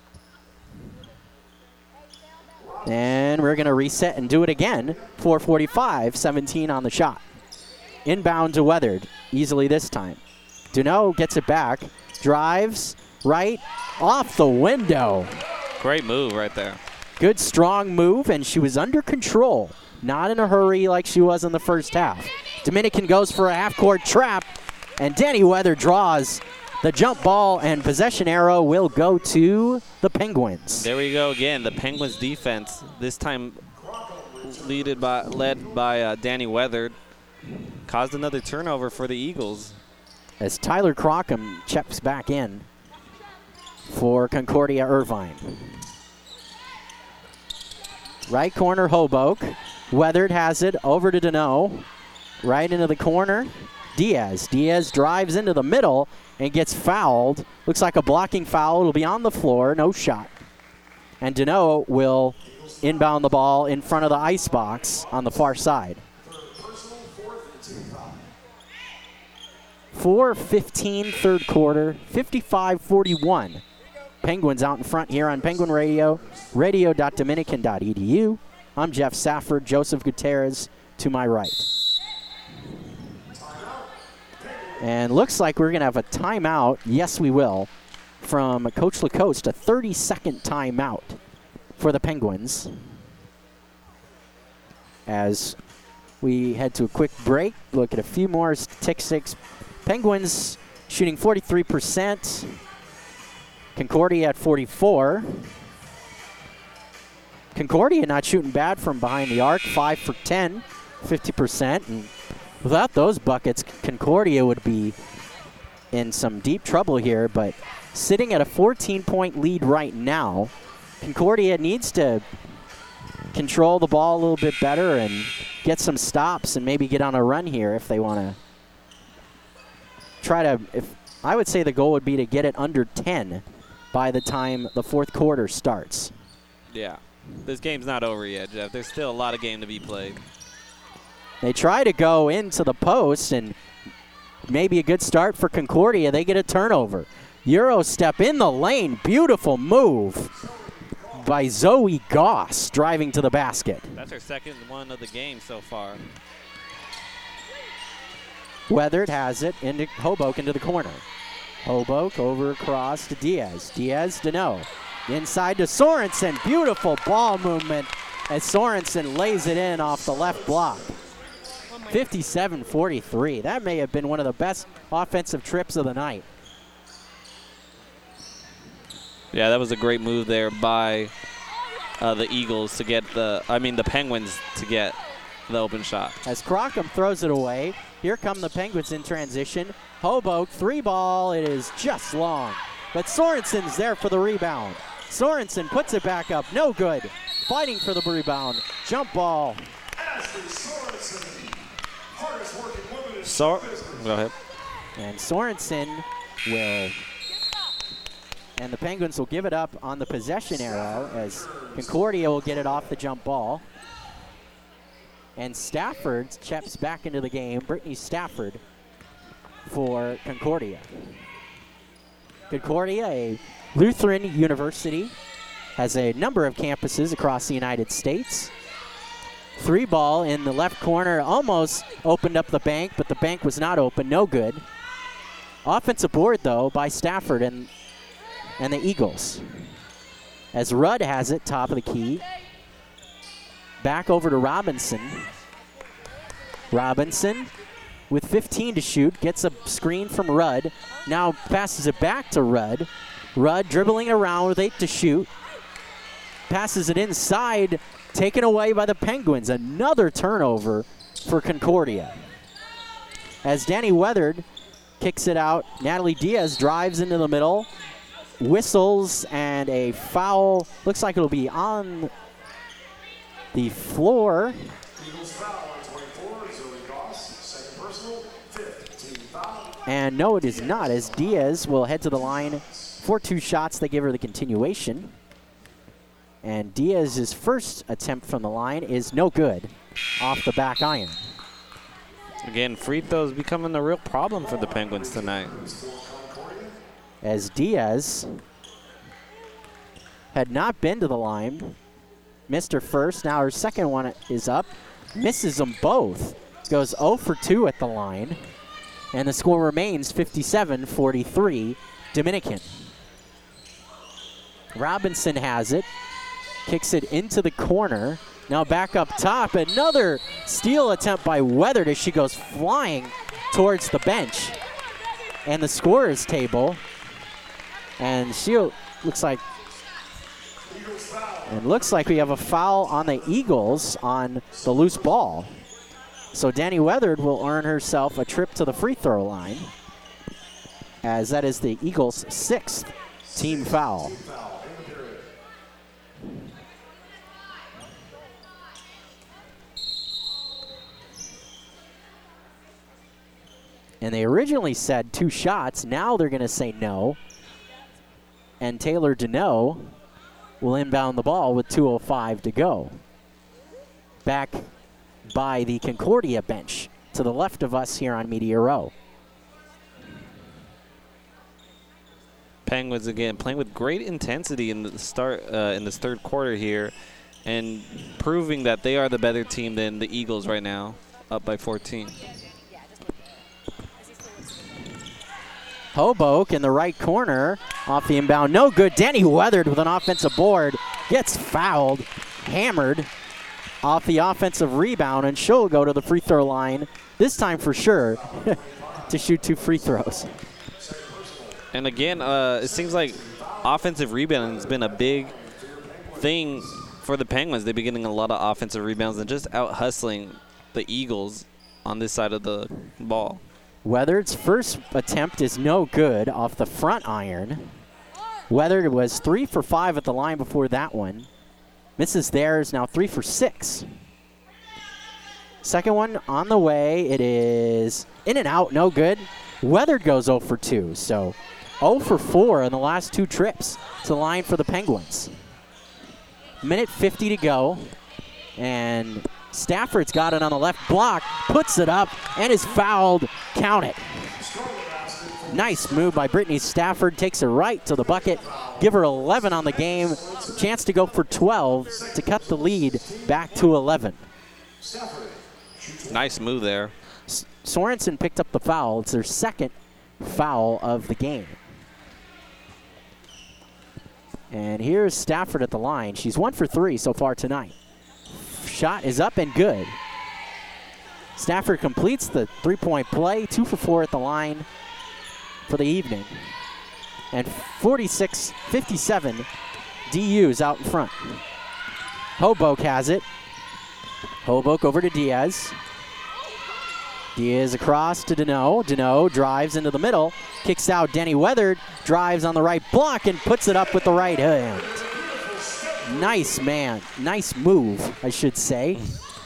And we're going to reset and do it again. 4:45, 17 on the shot. Inbound to Weathered, easily this time. Deneau gets it back, drives, right, off the window. Great move right there. Good, strong move, and she was under control. Not in a hurry like she was in the first half. Dominican goes for a half-court trap, and Danny Weathered draws the jump ball, and possession arrow will go to the Penguins. There we go again. The Penguins defense, this time led by Danny Weathered, caused another turnover for the Eagles. As Tyler Crockham checks back in for Concordia Irvine. Right corner, Hoboken. Weathered has it over to Deneau. Right into the corner, Diaz. Diaz drives into the middle and gets fouled. Looks like a blocking foul. It'll be on the floor. No shot. And Deneau will inbound the ball in front of the ice box on the far side. 4:15 third quarter, 55-41. Penguins out in front here on Penguin Radio, radio.dominican.edu. I'm Jeff Safford, Joseph Gutierrez to my right. And looks like we're going to have a timeout. Yes, we will. From Coach Lacoste, a 30-second timeout for the Penguins. As we head to a quick break, look at a few more statistics. Penguins shooting 43%. Concordia at 44. Concordia not shooting bad from behind the arc, 5 for 10, 50%. And without those buckets, Concordia would be in some deep trouble here, but sitting at a 14-point lead right now, Concordia needs to control the ball a little bit better and get some stops and maybe get on a run here if they want to try to. I would say the goal would be to get it under 10 by the time the fourth quarter starts. Yeah. This game's not over yet, Jeff. There's still a lot of game to be played. They try to go into the post, and maybe a good start for Concordia. They get a turnover. Euro step in the lane. Beautiful move by Zoe Goss driving to the basket. That's her second one of the game so far. Weathered has it into Hoboken into the corner. Hoboken over across to Diaz. Diaz to no. Inside to Sorensen. Beautiful ball movement as Sorensen lays it in off the left block. 57-43. That may have been one of the best offensive trips of the night. Yeah, that was a great move there by the Eagles to get the Penguins to get the open shot. As Crockham throws it away, here come the Penguins in transition. Hoboken, 3-ball, it is just long. But Sorensen's there for the rebound. Sorensen puts it back up, no good. Fighting for the rebound, jump ball. Go ahead. And Sorensen will, and the Penguins will give it up on the possession arrow as Concordia will get it off the jump ball. And Stafford steps back into the game, Brittany Stafford for Concordia. Concordia, a Lutheran university, has a number of campuses across the United States. 3-ball in the left corner, almost opened up the bank, but the bank was not open, no good. Offensive board, though, by Stafford and the Eagles. As Rudd has it, top of the key. Back over to Robinson. Robinson with 15 to shoot, gets a screen from Rudd. Now passes it back to Rudd. Rudd dribbling around with 8 to shoot. Passes it inside, taken away by the Penguins. Another turnover for Concordia. As Danny Weathered kicks it out, Natalie Diaz drives into the middle, whistles, and a foul. Looks like it'll be on the floor. And no, it is not, as Diaz will head to the line for 2 shots. They give her the continuation. And Diaz's first attempt from the line is no good off the back iron. Again, free throws becoming a real problem for the Penguins tonight. As Diaz had not been to the line, missed her first. Now her second one is up. Misses them both. Goes 0 for 2 at the line. And the score remains 57-43 Dominican. Robinson has it. Kicks it into the corner. Now back up top. Another steal attempt by Weathered as she goes flying towards the bench. And the scorer's table. And she looks like we have a foul on the Eagles on the loose ball. So Danny Weathered will earn herself a trip to the free throw line, as that is the Eagles' 6th team foul. And they originally said 2 shots. Now they're going to say no. And Taylor Deneau will inbound the ball with 2:05 to go. Back by the Concordia bench to the left of us here on Media Row. Penguins again playing with great intensity in the start in this third quarter here, and proving that they are the better team than the Eagles right now, up by 14. Hoboken in the right corner, off the inbound, no good. Danny Weathered with an offensive board, gets fouled, hammered off the offensive rebound, and she'll go to the free throw line, this time for sure, to shoot 2 free throws. And again, it seems like offensive rebounding has been a big thing for the Penguins. They've been getting a lot of offensive rebounds and just out hustling the Eagles on this side of the ball. Weathered's first attempt is no good off the front iron. Weathered was 3 for 5 at the line before that one. Misses there, is now 3 for 6. Second one on the way. It is in and out, no good. Weathered goes 0 for 2, so 0 for 4 in the last 2 trips to the line for the Penguins. Minute 50 to go, and Stafford's got it on the left block, puts it up, and is fouled. Count it. Nice move by Brittany Stafford, takes it right to the bucket. Give her 11 on the game. Chance to go for 12 to cut the lead back to 11. Nice move there. Sorensen picked up the foul. It's their second foul of the game. And here's Stafford at the line. She's 1 for 3 so far tonight. Shot is up and good. Stafford completes the three-point play, 2 for 4 at the line for the evening. And 46-57, DU's out in front. Hoboken has it. Hoboken over to Diaz. Diaz across to Deneau. Deneau drives into the middle, kicks out. Denny Weathered drives on the right block and puts it up with the right hand. Nice man. Nice move, I should say.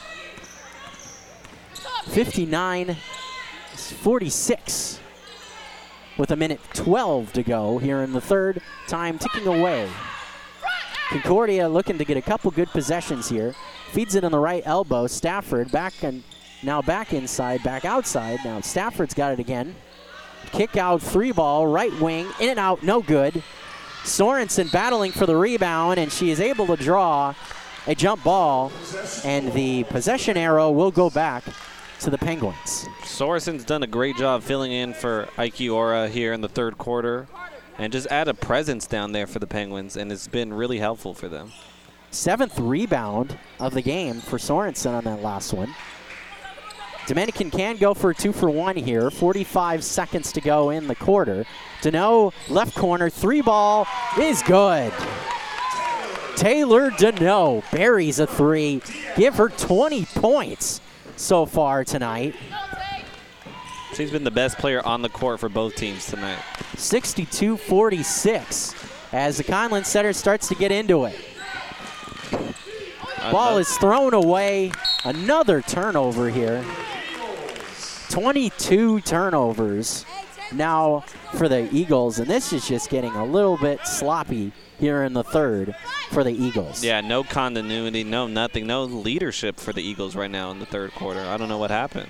59-46 with a minute 12 to go here in the third. Time ticking away. Concordia looking to get a couple good possessions here. Feeds it on the right elbow. Stafford back and now back inside, back outside. Now Stafford's got it again. Kick out, 3-ball, right wing, in and out, no good. Sorensen battling for the rebound, and she is able to draw a jump ball, and the possession arrow will go back to the Penguins. Sorensen's done a great job filling in for Ikiora here in the third quarter and just add a presence down there for the Penguins, and it's been really helpful for them. 7th rebound of the game for Sorensen on that last one. Dominican can go for a 2 for 1 here. 45 seconds to go in the quarter. Deneau, left corner, 3-ball is good. Taylor Deneau buries a 3. Give her 20 points so far tonight. She's been the best player on the court for both teams tonight. 62-46 as the Conlon Center starts to get into it. Ball is thrown away. Another turnover here. 22 turnovers now for the Eagles, and this is just getting a little bit sloppy here in the third for the Eagles. Yeah, no continuity, no nothing, no leadership for the Eagles right now in the third quarter. I don't know what happened.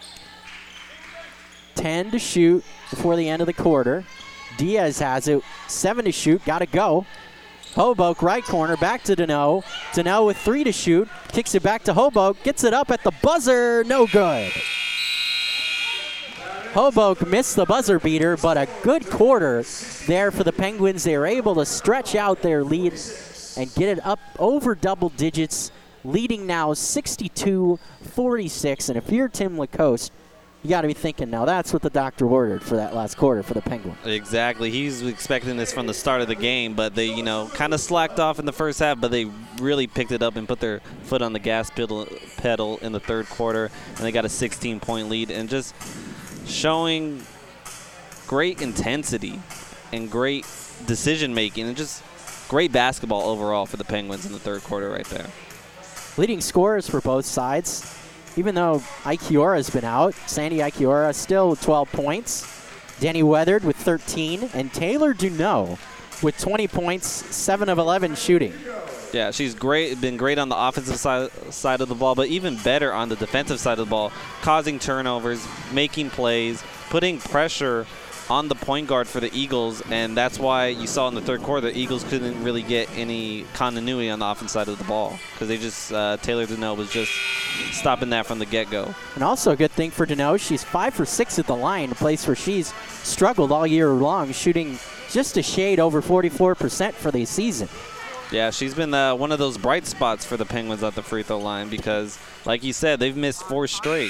10 to shoot before the end of the quarter. Diaz has it, 7 to shoot, got to go. Hoboken, right corner, back to Deneau. Deneau with 3 to shoot, kicks it back to Hoboken, gets it up at the buzzer, no good. Hoboken missed the buzzer beater, but a good quarter there for the Penguins. They were able to stretch out their lead and get it up over double digits, leading now 62-46. And if you're Tim Lacoste, you got to be thinking, now that's what the doctor ordered for that last quarter for the Penguins. Exactly. He's expecting this from the start of the game, but they, kind of slacked off in the first half, but they really picked it up and put their foot on the gas pedal in the third quarter, and they got a 16-point lead and just showing great intensity and great decision-making and just great basketball overall for the Penguins in the third quarter right there. Leading scorers for both sides. Even though Ikiora's been out, Sandy Ikiora still with 12 points. Denny Weathered with 13, and Taylor Deneau with 20 points, 7 of 11 shooting. Yeah, she's been great on the offensive side of the ball, but even better on the defensive side of the ball, causing turnovers, making plays, putting pressure on the point guard for the Eagles, and that's why you saw in the third quarter the Eagles couldn't really get any continuity on the offensive side of the ball because they just Taylor Deneau was just stopping that from the get-go. And also a good thing for Deneau, she's 5 for 6 at the line, a place where she's struggled all year long, shooting just a shade over 44% for the season. Yeah, she's been one of those bright spots for the Penguins at the free throw line because, like you said, they've missed 4 straight.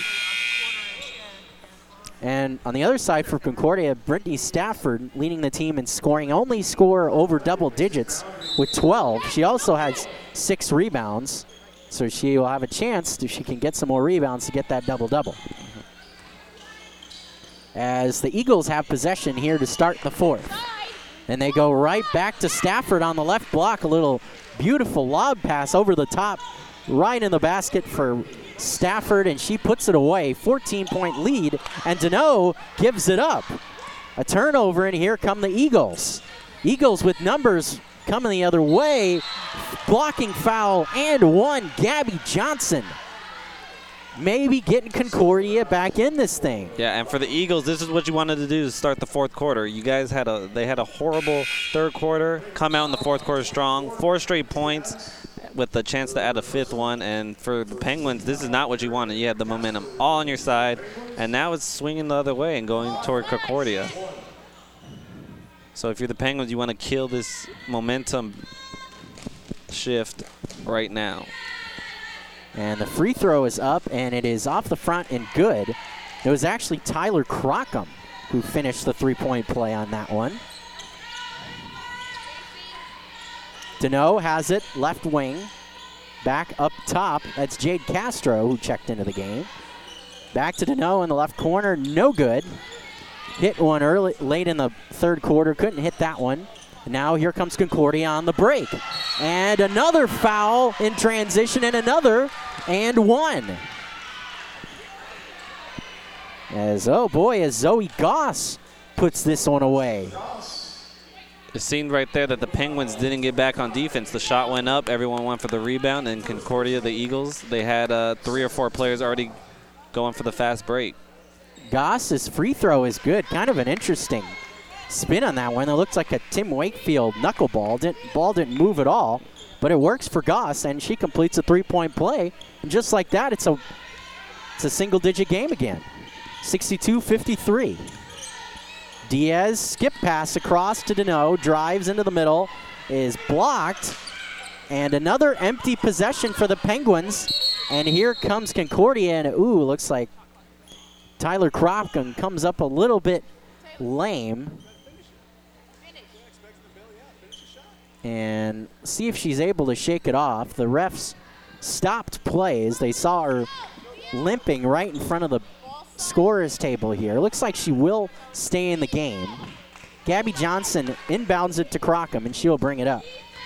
And on the other side for Concordia, Brittany Stafford leading the team in scoring, only score over double digits with 12. She also has 6 rebounds, so she will have a chance if she can get some more rebounds to get that double-double. As the Eagles have possession here to start the fourth. And they go right back to Stafford on the left block. A little beautiful lob pass over the top, right in the basket for Stafford, and she puts it away. 14-point lead, and Deneau gives it up. A turnover, and here come the Eagles. Eagles with numbers coming the other way. Blocking foul and one. Gabby Johnson maybe getting Concordia back in this thing. Yeah, and for the Eagles, this is what you wanted to do to start the fourth quarter. You guys had a horrible third quarter, come out in the fourth quarter strong, 4 straight points with the chance to add a 5th one. And for the Penguins, this is not what you wanted. You had the momentum all on your side, and now it's swinging the other way and going toward Concordia. So if you're the Penguins, you want to kill this momentum shift right now. And the free throw is up, and it is off the front and good. It was actually Tyler Crockham who finished the three-point play on that one. Deneau has it, left wing. Back up top, that's Jade Castro who checked into the game. Back to Deneau in the left corner, no good. Hit one late in the third quarter, couldn't hit that one. Now here comes Concordia on the break. And another foul in transition, and another, and one. As Zoe Goss puts this one away. It seemed right there that the Penguins didn't get back on defense. The shot went up, everyone went for the rebound, and Concordia, the Eagles, they had 3 or 4 players already going for the fast break. Goss's free throw is good. Kind of an interesting spin on that one. It looks like a Tim Wakefield knuckleball. Ball didn't move at all, but it works for Goss, and she completes a 3-point play. And just like that, it's a single-digit game again. 62-53. Diaz skip pass across to Deneau, drives into the middle, is blocked, and another empty possession for the Penguins. And here comes Concordia, and looks like Tyler Crockham comes up a little bit lame. And see if she's able to shake it off. The refs stopped plays. They saw her limping right in front of the scorer's table here. Looks like she will stay in the game. Gabby Johnson inbounds it to Crockham, and she'll bring it up.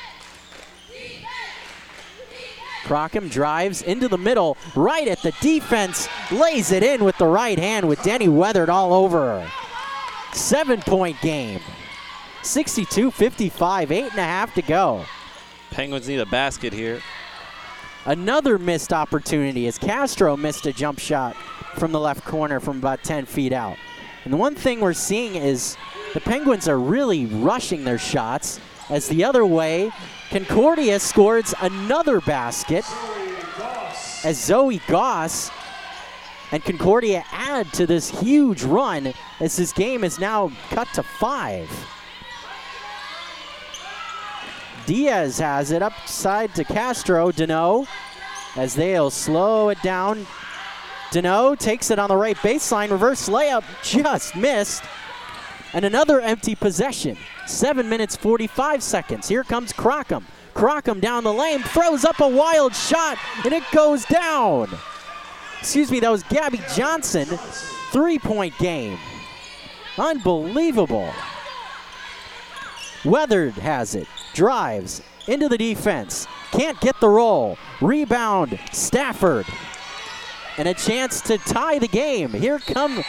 Crockham drives into the middle, right at the defense, lays it in with the right hand with Denny Weathered all over her. 7-point game. 62-55, 8.5 to go. Penguins need a basket here. Another missed opportunity as Castro missed a jump shot from the left corner from about 10 feet out. And the one thing we're seeing is the Penguins are really rushing their shots, as the other way, Concordia scores another basket as Zoe Goss and Concordia add to this huge run as this game is now cut to 5. Diaz has it upside to Castro. Deneau, as they'll slow it down. Deneau takes it on the right baseline. Reverse layup, just missed. And another empty possession. 7 minutes, 45 seconds. Here comes Crockham. Crockham down the lane, throws up a wild shot, and it goes down. That was Gabby Johnson. 3-point game. Unbelievable. Weathered has it. Drives into the defense. Can't get the roll. Rebound, Stafford. And a chance to tie the game. Here comes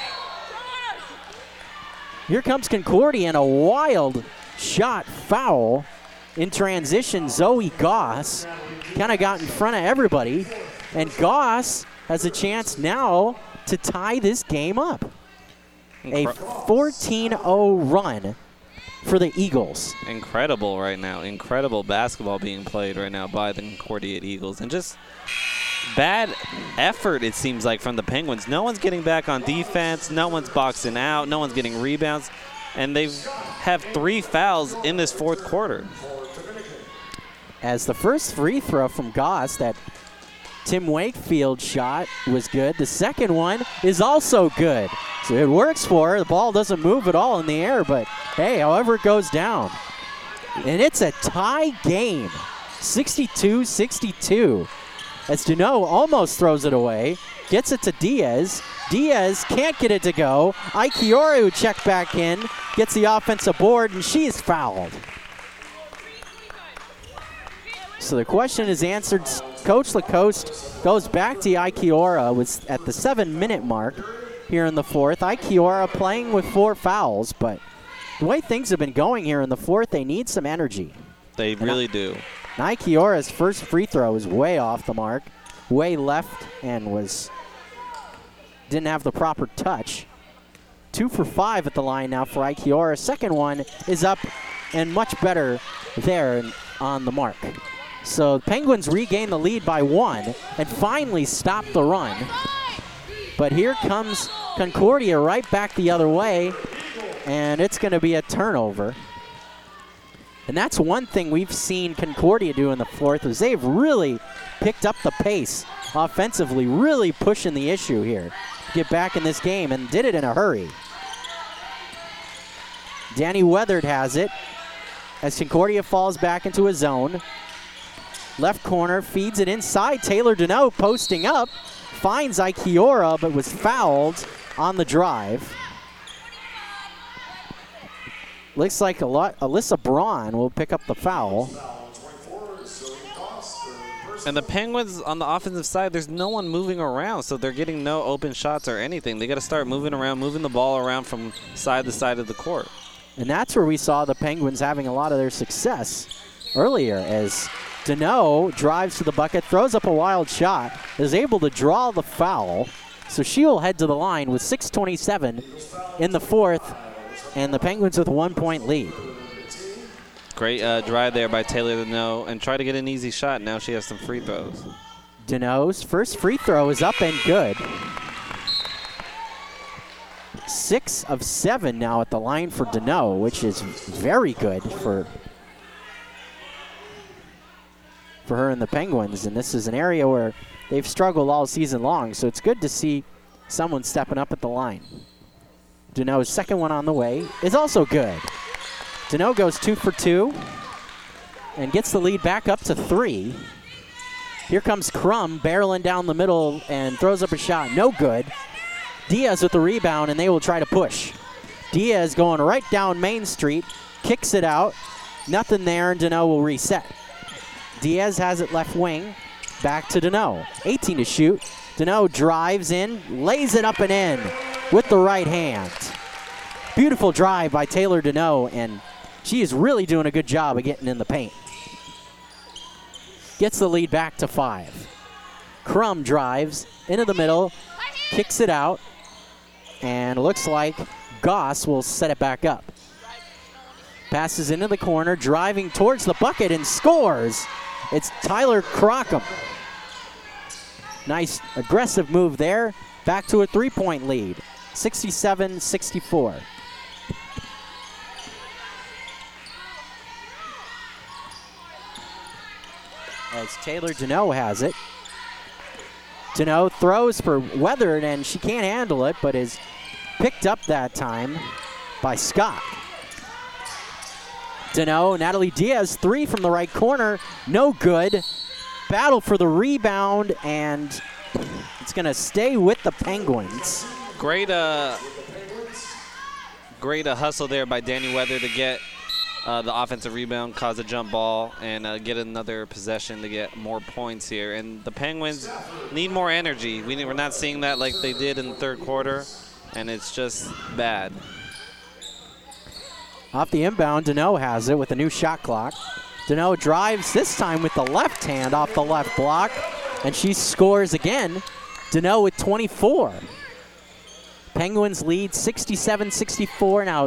Concordia, and a wild shot foul in transition. Zoe Goss kind of got in front of everybody, and Goss has a chance now to tie this game up. A 14-0 run for the Eagles. Incredible right now. Incredible basketball being played right now by the Concordia Eagles. And just bad effort, it seems like, from the Penguins. No one's getting back on defense. No one's boxing out. No one's getting rebounds. And they have 3 fouls in this fourth quarter. As the first free throw from Goss, that Tim Wakefield shot, was good. The second one is also good. So it works for her. The ball doesn't move at all in the air, but hey, however it goes down. And it's a tie game. 62-62. As Deneau almost throws it away, gets it to Diaz. Diaz can't get it to go. Aikioru checked back in, gets the offensive board, and she is fouled. So the question is answered. Coach Lacoste goes back to Ikiora was at the 7-minute mark here in the fourth. Ikiora playing with 4 fouls, but the way things have been going here in the fourth, they need some energy. They really do. Ikiora's first free throw is way off the mark, way left, and didn't have the proper touch. 2 for 5 at the line now for Ikiora. Second one is up and much better there on the mark. So Penguins regain the lead by 1 and finally stop the run. But here comes Concordia right back the other way, and it's going to be a turnover. And that's one thing we've seen Concordia do in the fourth is they've really picked up the pace offensively, really pushing the issue here to get back in this game, and did it in a hurry. Danny Weathered has it as Concordia falls back into a zone. Left corner, feeds it inside. Taylor Deneau posting up, finds Ikiora, but was fouled on the drive. Looks like Alyssa Braun will pick up the foul. And the Penguins on the offensive side, there's no one moving around, so they're getting no open shots or anything. They got to start moving around, moving the ball around from side to side of the court. And that's where we saw the Penguins having a lot of their success earlier, as Deneau drives to the bucket, throws up a wild shot, is able to draw the foul. So she will head to the line with 6:27 in the fourth, and the Penguins with a 1-point lead. Great drive there by Taylor Deneau, and try to get an easy shot. Now she has some free throws. Deneau's first free throw is up and good. 6 of 7 now at the line for Deneau, which is very good for her and the Penguins. And this is an area where they've struggled all season long, so it's good to see someone stepping up at the line. Deneau's second one on the way is also good. Deneau goes 2 for 2 and gets the lead back up to 3. Here comes Crum barreling down the middle and throws up a shot. No good. Diaz with the rebound, and they will try to push. Diaz going right down Main Street, kicks it out. Nothing there, and Deneau will reset. Diaz has it left wing. Back to Deneau. 18 to shoot. Deneau drives in, lays it up and in with the right hand. Beautiful drive by Taylor Deneau, and she is really doing a good job of getting in the paint. Gets the lead back to 5. Crum drives into the middle, kicks it out, and looks like Goss will set it back up. Passes into the corner, driving towards the bucket, and scores. It's Tyler Crockham. Nice aggressive move there. Back to a 3-point lead, 67-64. As Taylor Deneau has it. Deneau throws for Weathered, and she can't handle it, but is picked up that time by Scott. Deneau, Natalie Diaz, 3 from the right corner, no good. Battle for the rebound, and it's going to stay with the Penguins. Great hustle there by Danny Weather to get the offensive rebound, cause a jump ball, and get another possession to get more points here. And the Penguins need more energy. We're not seeing that like they did in the third quarter, and it's just bad. Off the inbound, Deneau has it with a new shot clock. Deneau drives this time with the left hand off the left block, and she scores again. Deneau with 24. Penguins lead 67-64,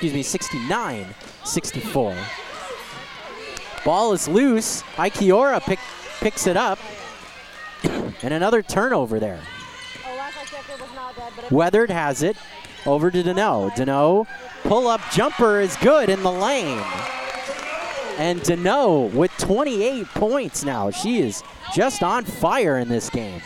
69-64. Ball is loose. Ikiora picks it up, and another turnover there. Weathered has it over to Deneau. Deneau, pull-up jumper is good in the lane. And Deneau with 28 points now. She is just on fire in this game.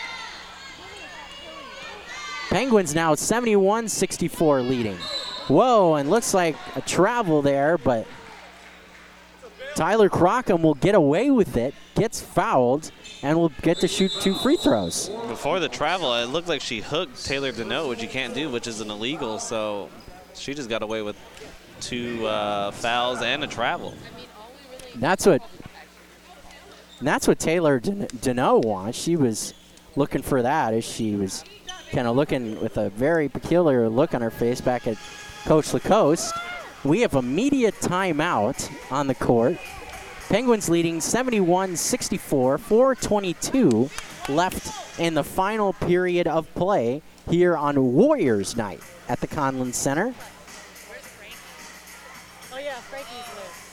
Penguins now 71-64 leading. Whoa, and looks like a travel there, but Tyler Crockham will get away with it, gets fouled, and will get to shoot 2 free throws. Before the travel, it looked like she hooked Taylor Deneau, which you can't do, which is an illegal. So She just got away with 2 fouls and a travel. That's what Taylor Deneau wants. She was looking for that as she was kind of looking with a very peculiar look on her face back at Coach Lacoste. We have a media timeout on the court. Penguins leading 71-64, 4:22 left in the final period of play here on Warriors night at the Conlon Center. Oh yeah, Frankie's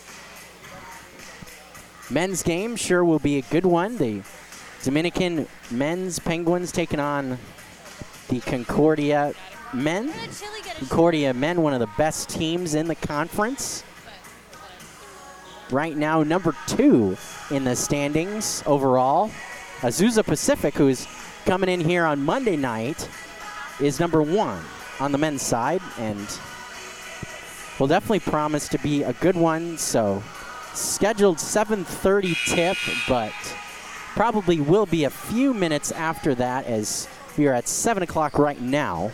there. Men's game sure will be a good one. The Dominican men's Penguins taking on the Concordia men. Concordia men, one of the best teams in the conference. Right now, number 2 in the standings overall. Azusa Pacific, who's coming in here on Monday night, is number 1 on the men's side, and will definitely promise to be a good one. So, scheduled 7:30 tip, but probably will be a few minutes after that, as we are at 7 o'clock right now.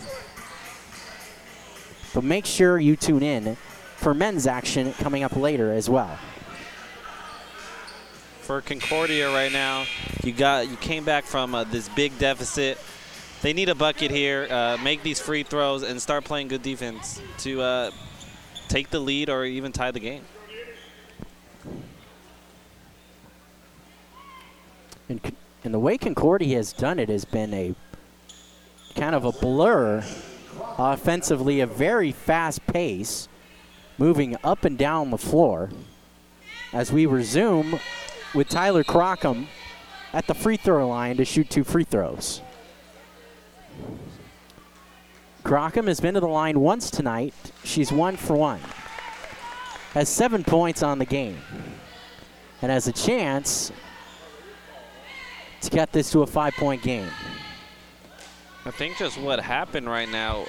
But make sure you tune in for men's action coming up later as well. For Concordia right now, you came back from this big deficit. They need a bucket here, make these free throws, and start playing good defense to take the lead or even tie the game. And the way Concordia has done it has been a kind of a blur. Offensively, a very fast pace, moving up and down the floor. As we resume with Tyler Crockham at the free throw line to shoot 2 free throws. Crockham has been to the line once tonight. She's 1 for 1. Has 7 points on the game. And has a chance to get this to a 5-point game. I think just what happened right now,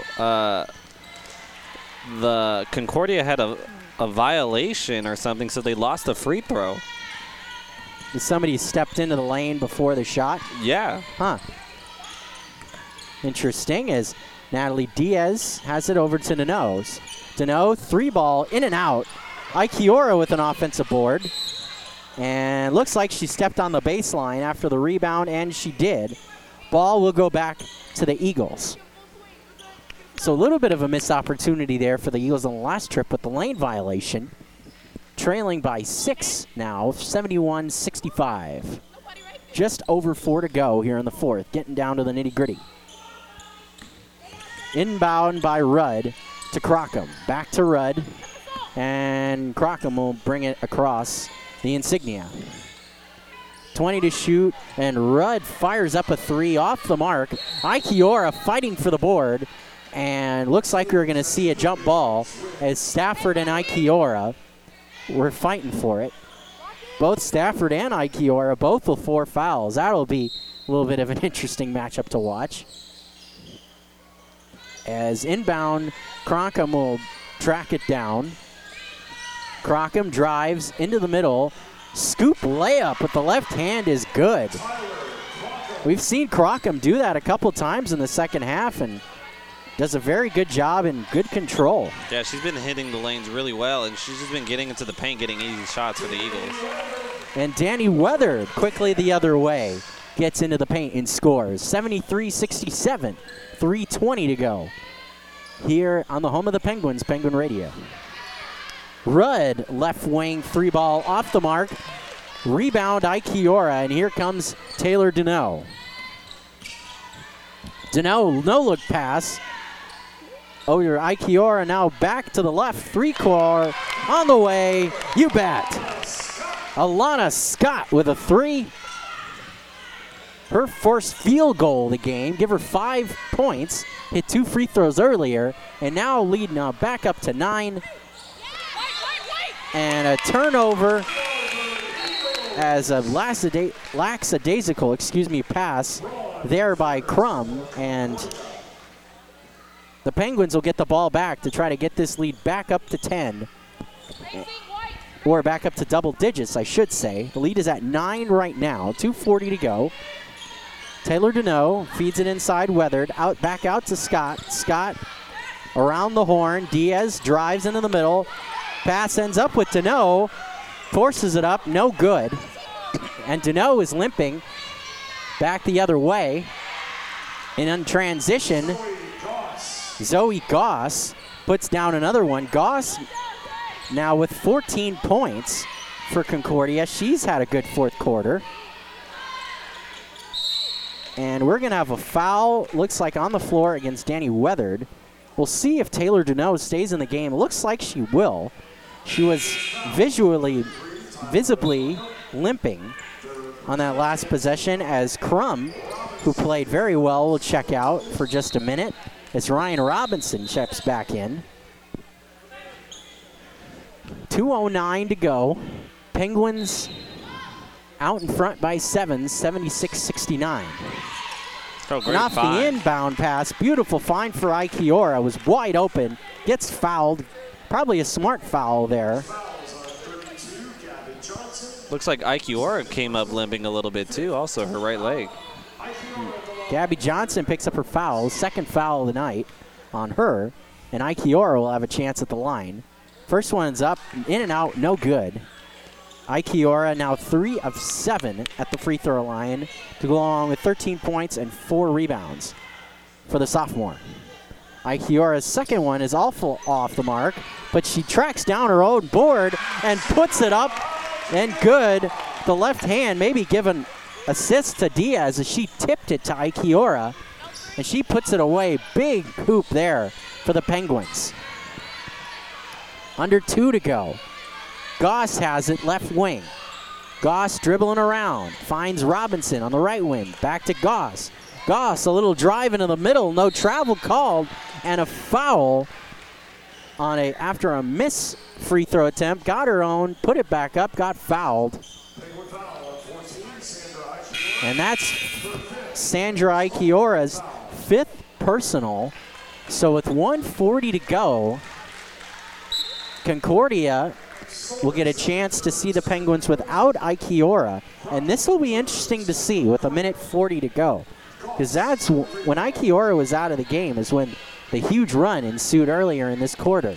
the Concordia had a violation or something, so they lost a free throw. Somebody stepped into the lane before the shot? Yeah. Huh. Interesting, as Natalie Diaz has it over to Deneau. Deneau, 3-ball, in and out. Ikiora with an offensive board. And looks like she stepped on the baseline after the rebound, and she did. Ball will go back to the Eagles. So a little bit of a missed opportunity there for the Eagles on the last trip with the lane violation. Trailing by 6 now, 71-65. Just over 4 to go here in the 4th, getting down to the nitty-gritty. Inbound by Rudd to Crockham. Back to Rudd, and Crockham will bring it across the insignia. 20 to shoot, and Rudd fires up a 3 off the mark. Ikiora fighting for the board, and looks like we're going to see a jump ball as Stafford and Ikiora were fighting for it. Both Stafford and Ikiora, both with 4 fouls. That'll be a little bit of an interesting matchup to watch. As inbound, Crockham will track it down. Crockham drives into the middle. Scoop layup with the left hand is good. We've seen Crockham do that a couple times in the second half and does a very good job in good control. Yeah, she's been hitting the lanes really well, and she's just been getting into the paint, getting easy shots for the Eagles. And Danny Weathered quickly the other way gets into the paint and scores. 73-67, 3:20 to go here on the home of the Penguins, Penguin Radio. Rudd, left wing, 3-ball off the mark. Rebound, Ikiora, and here comes Taylor Deneau. Deneau, no-look pass. Oh, your Ikiora now back to the left, 3-core on the way. You bet. Alana Scott with a 3. Her first field goal of the game. Give her 5 points. Hit 2 free throws earlier, and now leading back up to 9. And a turnover as a lackadaisical, pass there by Crum, and the Penguins will get the ball back to try to get this lead back up to 10, or back up to double digits, I should say. The lead is at 9 right now, 2:40 to go. Taylor Deneau feeds it inside, Weathered, back out to Scott. Scott around the horn. Diaz drives into the middle. Pass ends up with Deneau. Forces it up, no good. And Deneau is limping back the other way. And in transition, Zoe Goss puts down another one. Goss now with 14 points for Concordia. She's had a good fourth quarter. And we're going to have a foul, looks like on the floor against Danny Weathered. We'll see if Taylor Deneau stays in the game. It looks like she will. She was visibly limping on that last possession as Crum, who played very well, will check out for just a minute as Ryan Robinson checks back in. 2:09 to go. Penguins out in front by 7, 76-69. Oh, great and off find. the inbound pass, beautiful find for Ikiora. Was wide open, gets fouled. Probably a smart foul there. Looks like Ikiora came up limping a little bit too, also her right leg. Gabby Johnson picks up her foul, second foul of the night on her, and Ikiora will have a chance at the line. First one's up, in and out, no good. Ikiora now 3 of 7 at the free throw line to go along with 13 points and 4 rebounds for the sophomore. Ikiora's second one is awful off the mark, but she tracks down her own board and puts it up, and good. The left hand maybe given assist to Diaz as she tipped it to Ikiora, and she puts it away. Big hoop there for the Penguins. Under 2 to go. Goss has it left wing. Goss dribbling around, finds Robinson on the right wing. Back to Goss. Goss, a little drive into the middle, no travel called, and a foul on after a miss free throw attempt. Got her own, put it back up, got fouled. And that's Sandra Ikiora's 5th personal. So with 1:40 to go, Concordia will get a chance to see the Penguins without Ikiora. And this will be interesting to see with 1:40 to go. Because that's when Ikiora was out of the game is when the huge run ensued earlier in this quarter.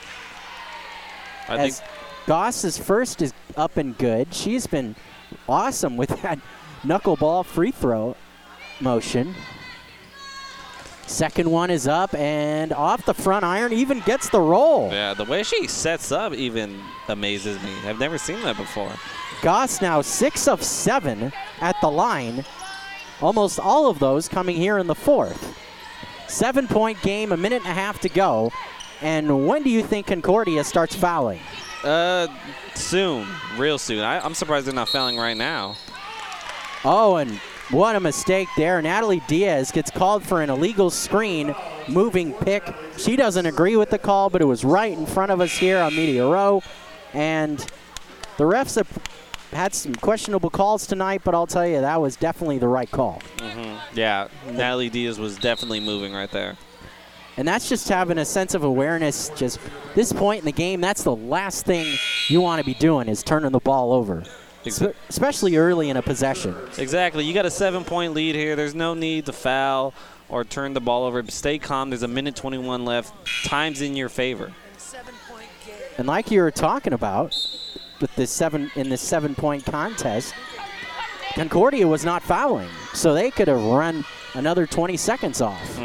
As Goss's first is up and good. She's been awesome with that knuckleball free throw motion. Second one is up and off the front iron, even gets the roll. Yeah, the way she sets up even amazes me. I've never seen that before. Goss now 6 of 7 at the line. Almost all of those coming here in the fourth. 7-point game, 1.5 to go. And when do you think Concordia starts fouling? Soon, real soon. I'm surprised they're not fouling right now. Oh, and what a mistake there. Natalie Diaz gets called for an illegal screen, moving pick. She doesn't agree with the call, but it was right in front of us here on Media Row. And the refs have had some questionable calls tonight, but I'll tell you, that was definitely the right call. Yeah, Natalie Diaz was definitely moving right there. And that's just having a sense of awareness. Just this point in the game, that's the last thing you want to be doing is turning the ball over. Especially early in a possession. Exactly. You got a 7-point lead here. There's no need to foul or turn the ball over. Stay calm. There's 1:21 left. Time's in your favor. And like you were talking about with this 7-point contest, Concordia was not fouling, so they could have run another 20 seconds off.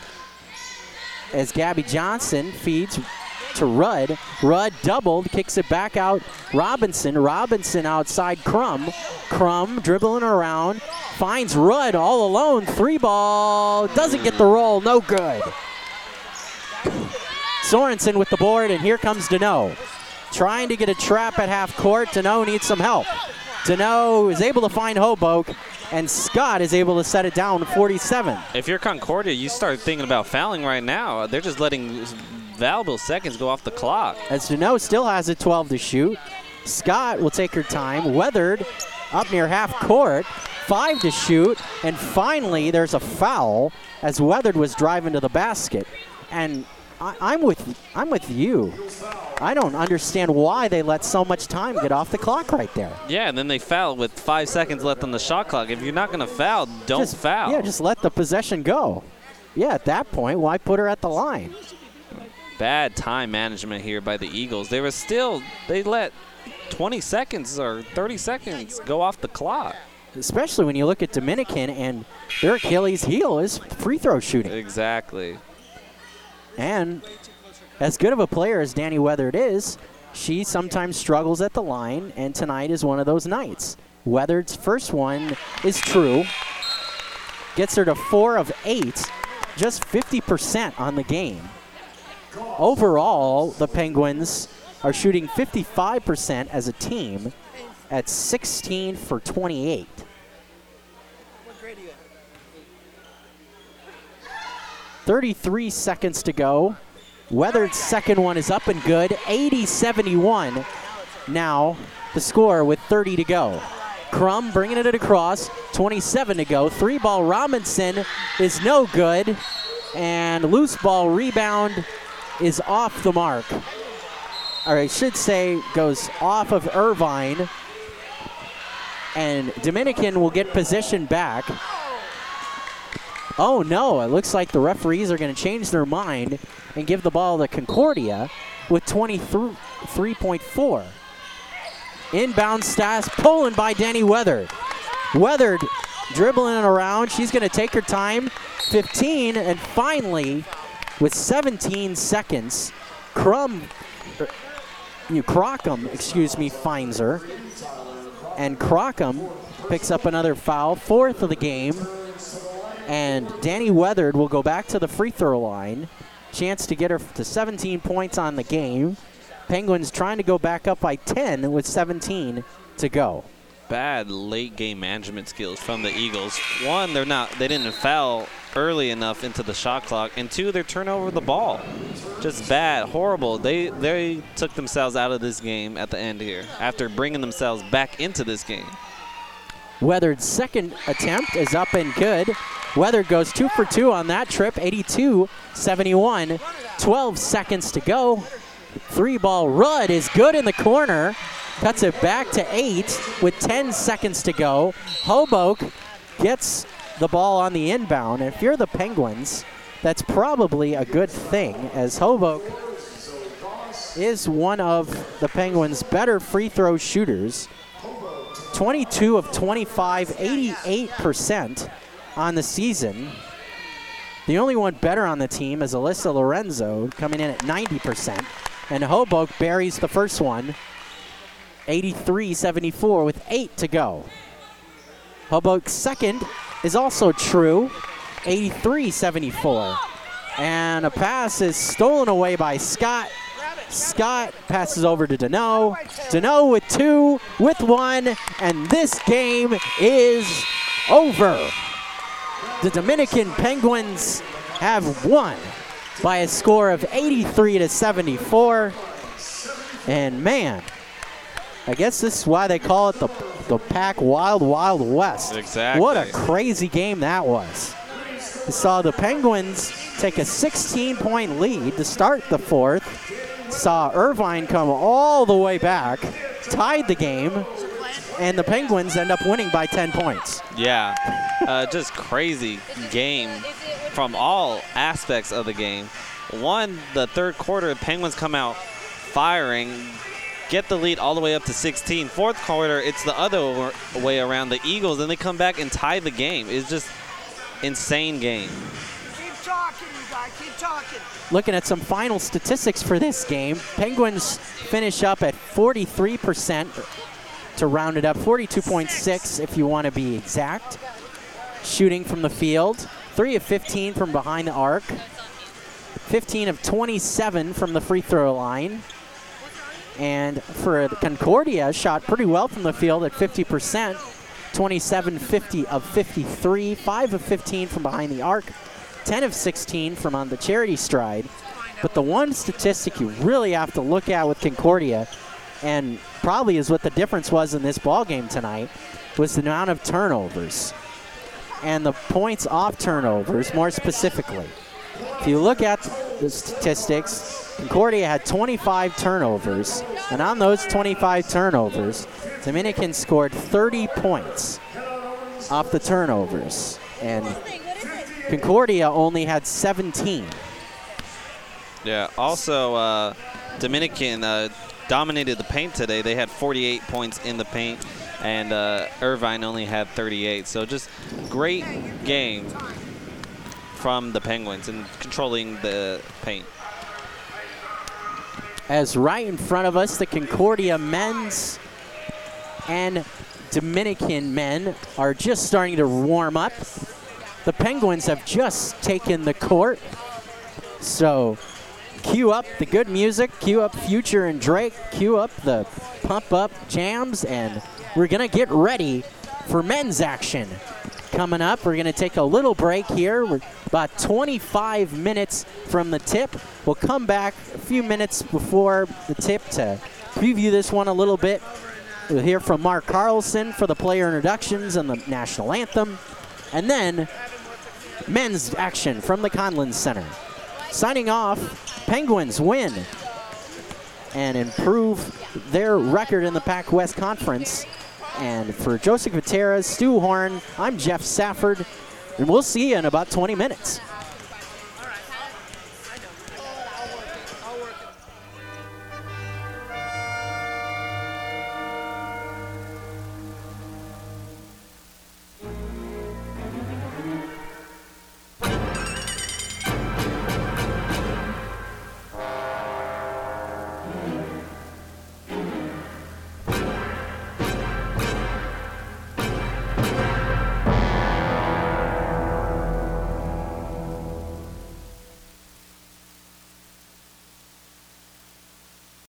As Gabby Johnson feeds to Rudd. Rudd doubled, kicks it back out. Robinson outside Crum. Crum dribbling around, finds Rudd all alone. 3-ball, doesn't get the roll, no good. Sorensen with the board, and here comes Deneau. Trying to get a trap at half court. Deneau needs some help. Deneau is able to find Hoboke, and Scott is able to set it down 47. If you're Concordia, you start thinking about fouling right now. They're just letting valuable seconds go off the clock. As Deneau still has a 12 to shoot. Scott will take her time. Weathered up near half court. 5 to shoot. And finally, there's a foul as Weathered was driving to the basket. And I'm with you. I don't understand why they let so much time get off the clock right there. Yeah, and then they foul with 5 seconds left on the shot clock. If you're not going to foul, don't foul. Yeah, just let the possession go. Yeah, at that point, why put her at the line? Bad time management here by the Eagles. They let 20 seconds or 30 seconds go off the clock. Especially when you look at Dominican, and their Achilles heel is free throw shooting. Exactly. And as good of a player as Danny Weathered is, she sometimes struggles at the line, and tonight is one of those nights. Weathered's first one is true. Gets her to 4 of 8, just 50% on the game. Overall, the Penguins are shooting 55% as a team at 16 for 28. 33 seconds to go. Weathered's second one is up and good, 80-71. Now the score with 30 to go. Crum bringing it across, 27 to go. 3-ball Robinson is no good, and loose ball rebound is off the mark. Or I should say goes off of Irvine, and Dominican will get possession back. Oh no, it looks like the referees are going to change their mind and give the ball to Concordia with 23.4. Inbound Stas, pulling by Danny Weathered. Weathered dribbling it around. She's going to take her time. 15, and finally, with 17 seconds, Crockham finds her. And Crockham picks up another foul, 4th of the game. And Danny Weathered will go back to the free throw line. Chance to get her to 17 points on the game. Penguins trying to go back up by 10 with 17 to go. Bad late game management skills from the Eagles. One, they didn't foul early enough into the shot clock, and 2, they're turning over the ball. Just bad, horrible. They took themselves out of this game at the end here after bringing themselves back into this game. Weathered's second attempt is up and good. Weathered goes 2 for 2 on that trip, 82-71. 12 seconds to go. 3-ball Rudd is good in the corner. Cuts it back to 8 with 10 seconds to go. Hoboken gets the ball on the inbound. And if you're the Penguins, that's probably a good thing, as Hoboken is one of the Penguins' better free throw shooters. 22 of 25, 88% on the season. The only one better on the team is Alyssa Lorenzo, coming in at 90%. And Hoboken buries the first one, 83-74 with 8 to go. Hoboken's second is also true, 83-74. And a pass is stolen away by Scott. Scott passes over to Deneau. Deneau with 2, with 1, and this game is over. The Dominican Penguins have won by a score of 83-74. And man, I guess this is why they call it the Pac Wild Wild West. Exactly. What a crazy game that was. We saw the Penguins take a 16-point lead to start the fourth. Saw Irvine come all the way back, tied the game, and the Penguins end up winning by 10 points. Yeah, just crazy game from all aspects of the game. One, the third quarter, Penguins come out firing, get the lead all the way up to 16. Fourth quarter, it's the other way around. The Eagles, and they come back and tie the game. It's just insane game. Keep talking, you guys. Keep talking. Looking at some final statistics for this game, Penguins finish up at 43% to round it up, 42.6 if you want to be exact. Shooting from the field, 3 of 15 from behind the arc, 15 of 27 from the free throw line. And for Concordia, shot pretty well from the field at 50%, 27-50 of 53, 5 of 15 from behind the arc, 10 of 16 from on the charity stride. But the one statistic you really have to look at with Concordia, and probably is what the difference was in this ball game tonight, was the amount of turnovers and the points off turnovers more specifically. If you look at the statistics, Concordia had 25 turnovers, and on those 25 turnovers, Dominican scored 30 points off the turnovers, and Concordia only had 17. Yeah, also Dominican dominated the paint today. They had 48 points in the paint, and Irvine only had 38. So just great game from the Penguins in controlling the paint. As right in front of us, the Concordia men's and Dominican men are just starting to warm up. The Penguins have just taken the court. So cue up the good music, cue up Future and Drake, cue up the pump up jams, and we're going to get ready for men's action. Coming up, we're going to take a little break here. We're about 25 minutes from the tip. We'll come back a few minutes before the tip to preview this one a little bit. We'll hear from Mark Carlson for the player introductions and the national anthem. And then men's action from the Conlon Center. Signing off, Penguins win and improve their record in the Pac West Conference. And for Joseph Gutierrez, Stu Horn, I'm Jeff Safford, and we'll see you in about 20 minutes.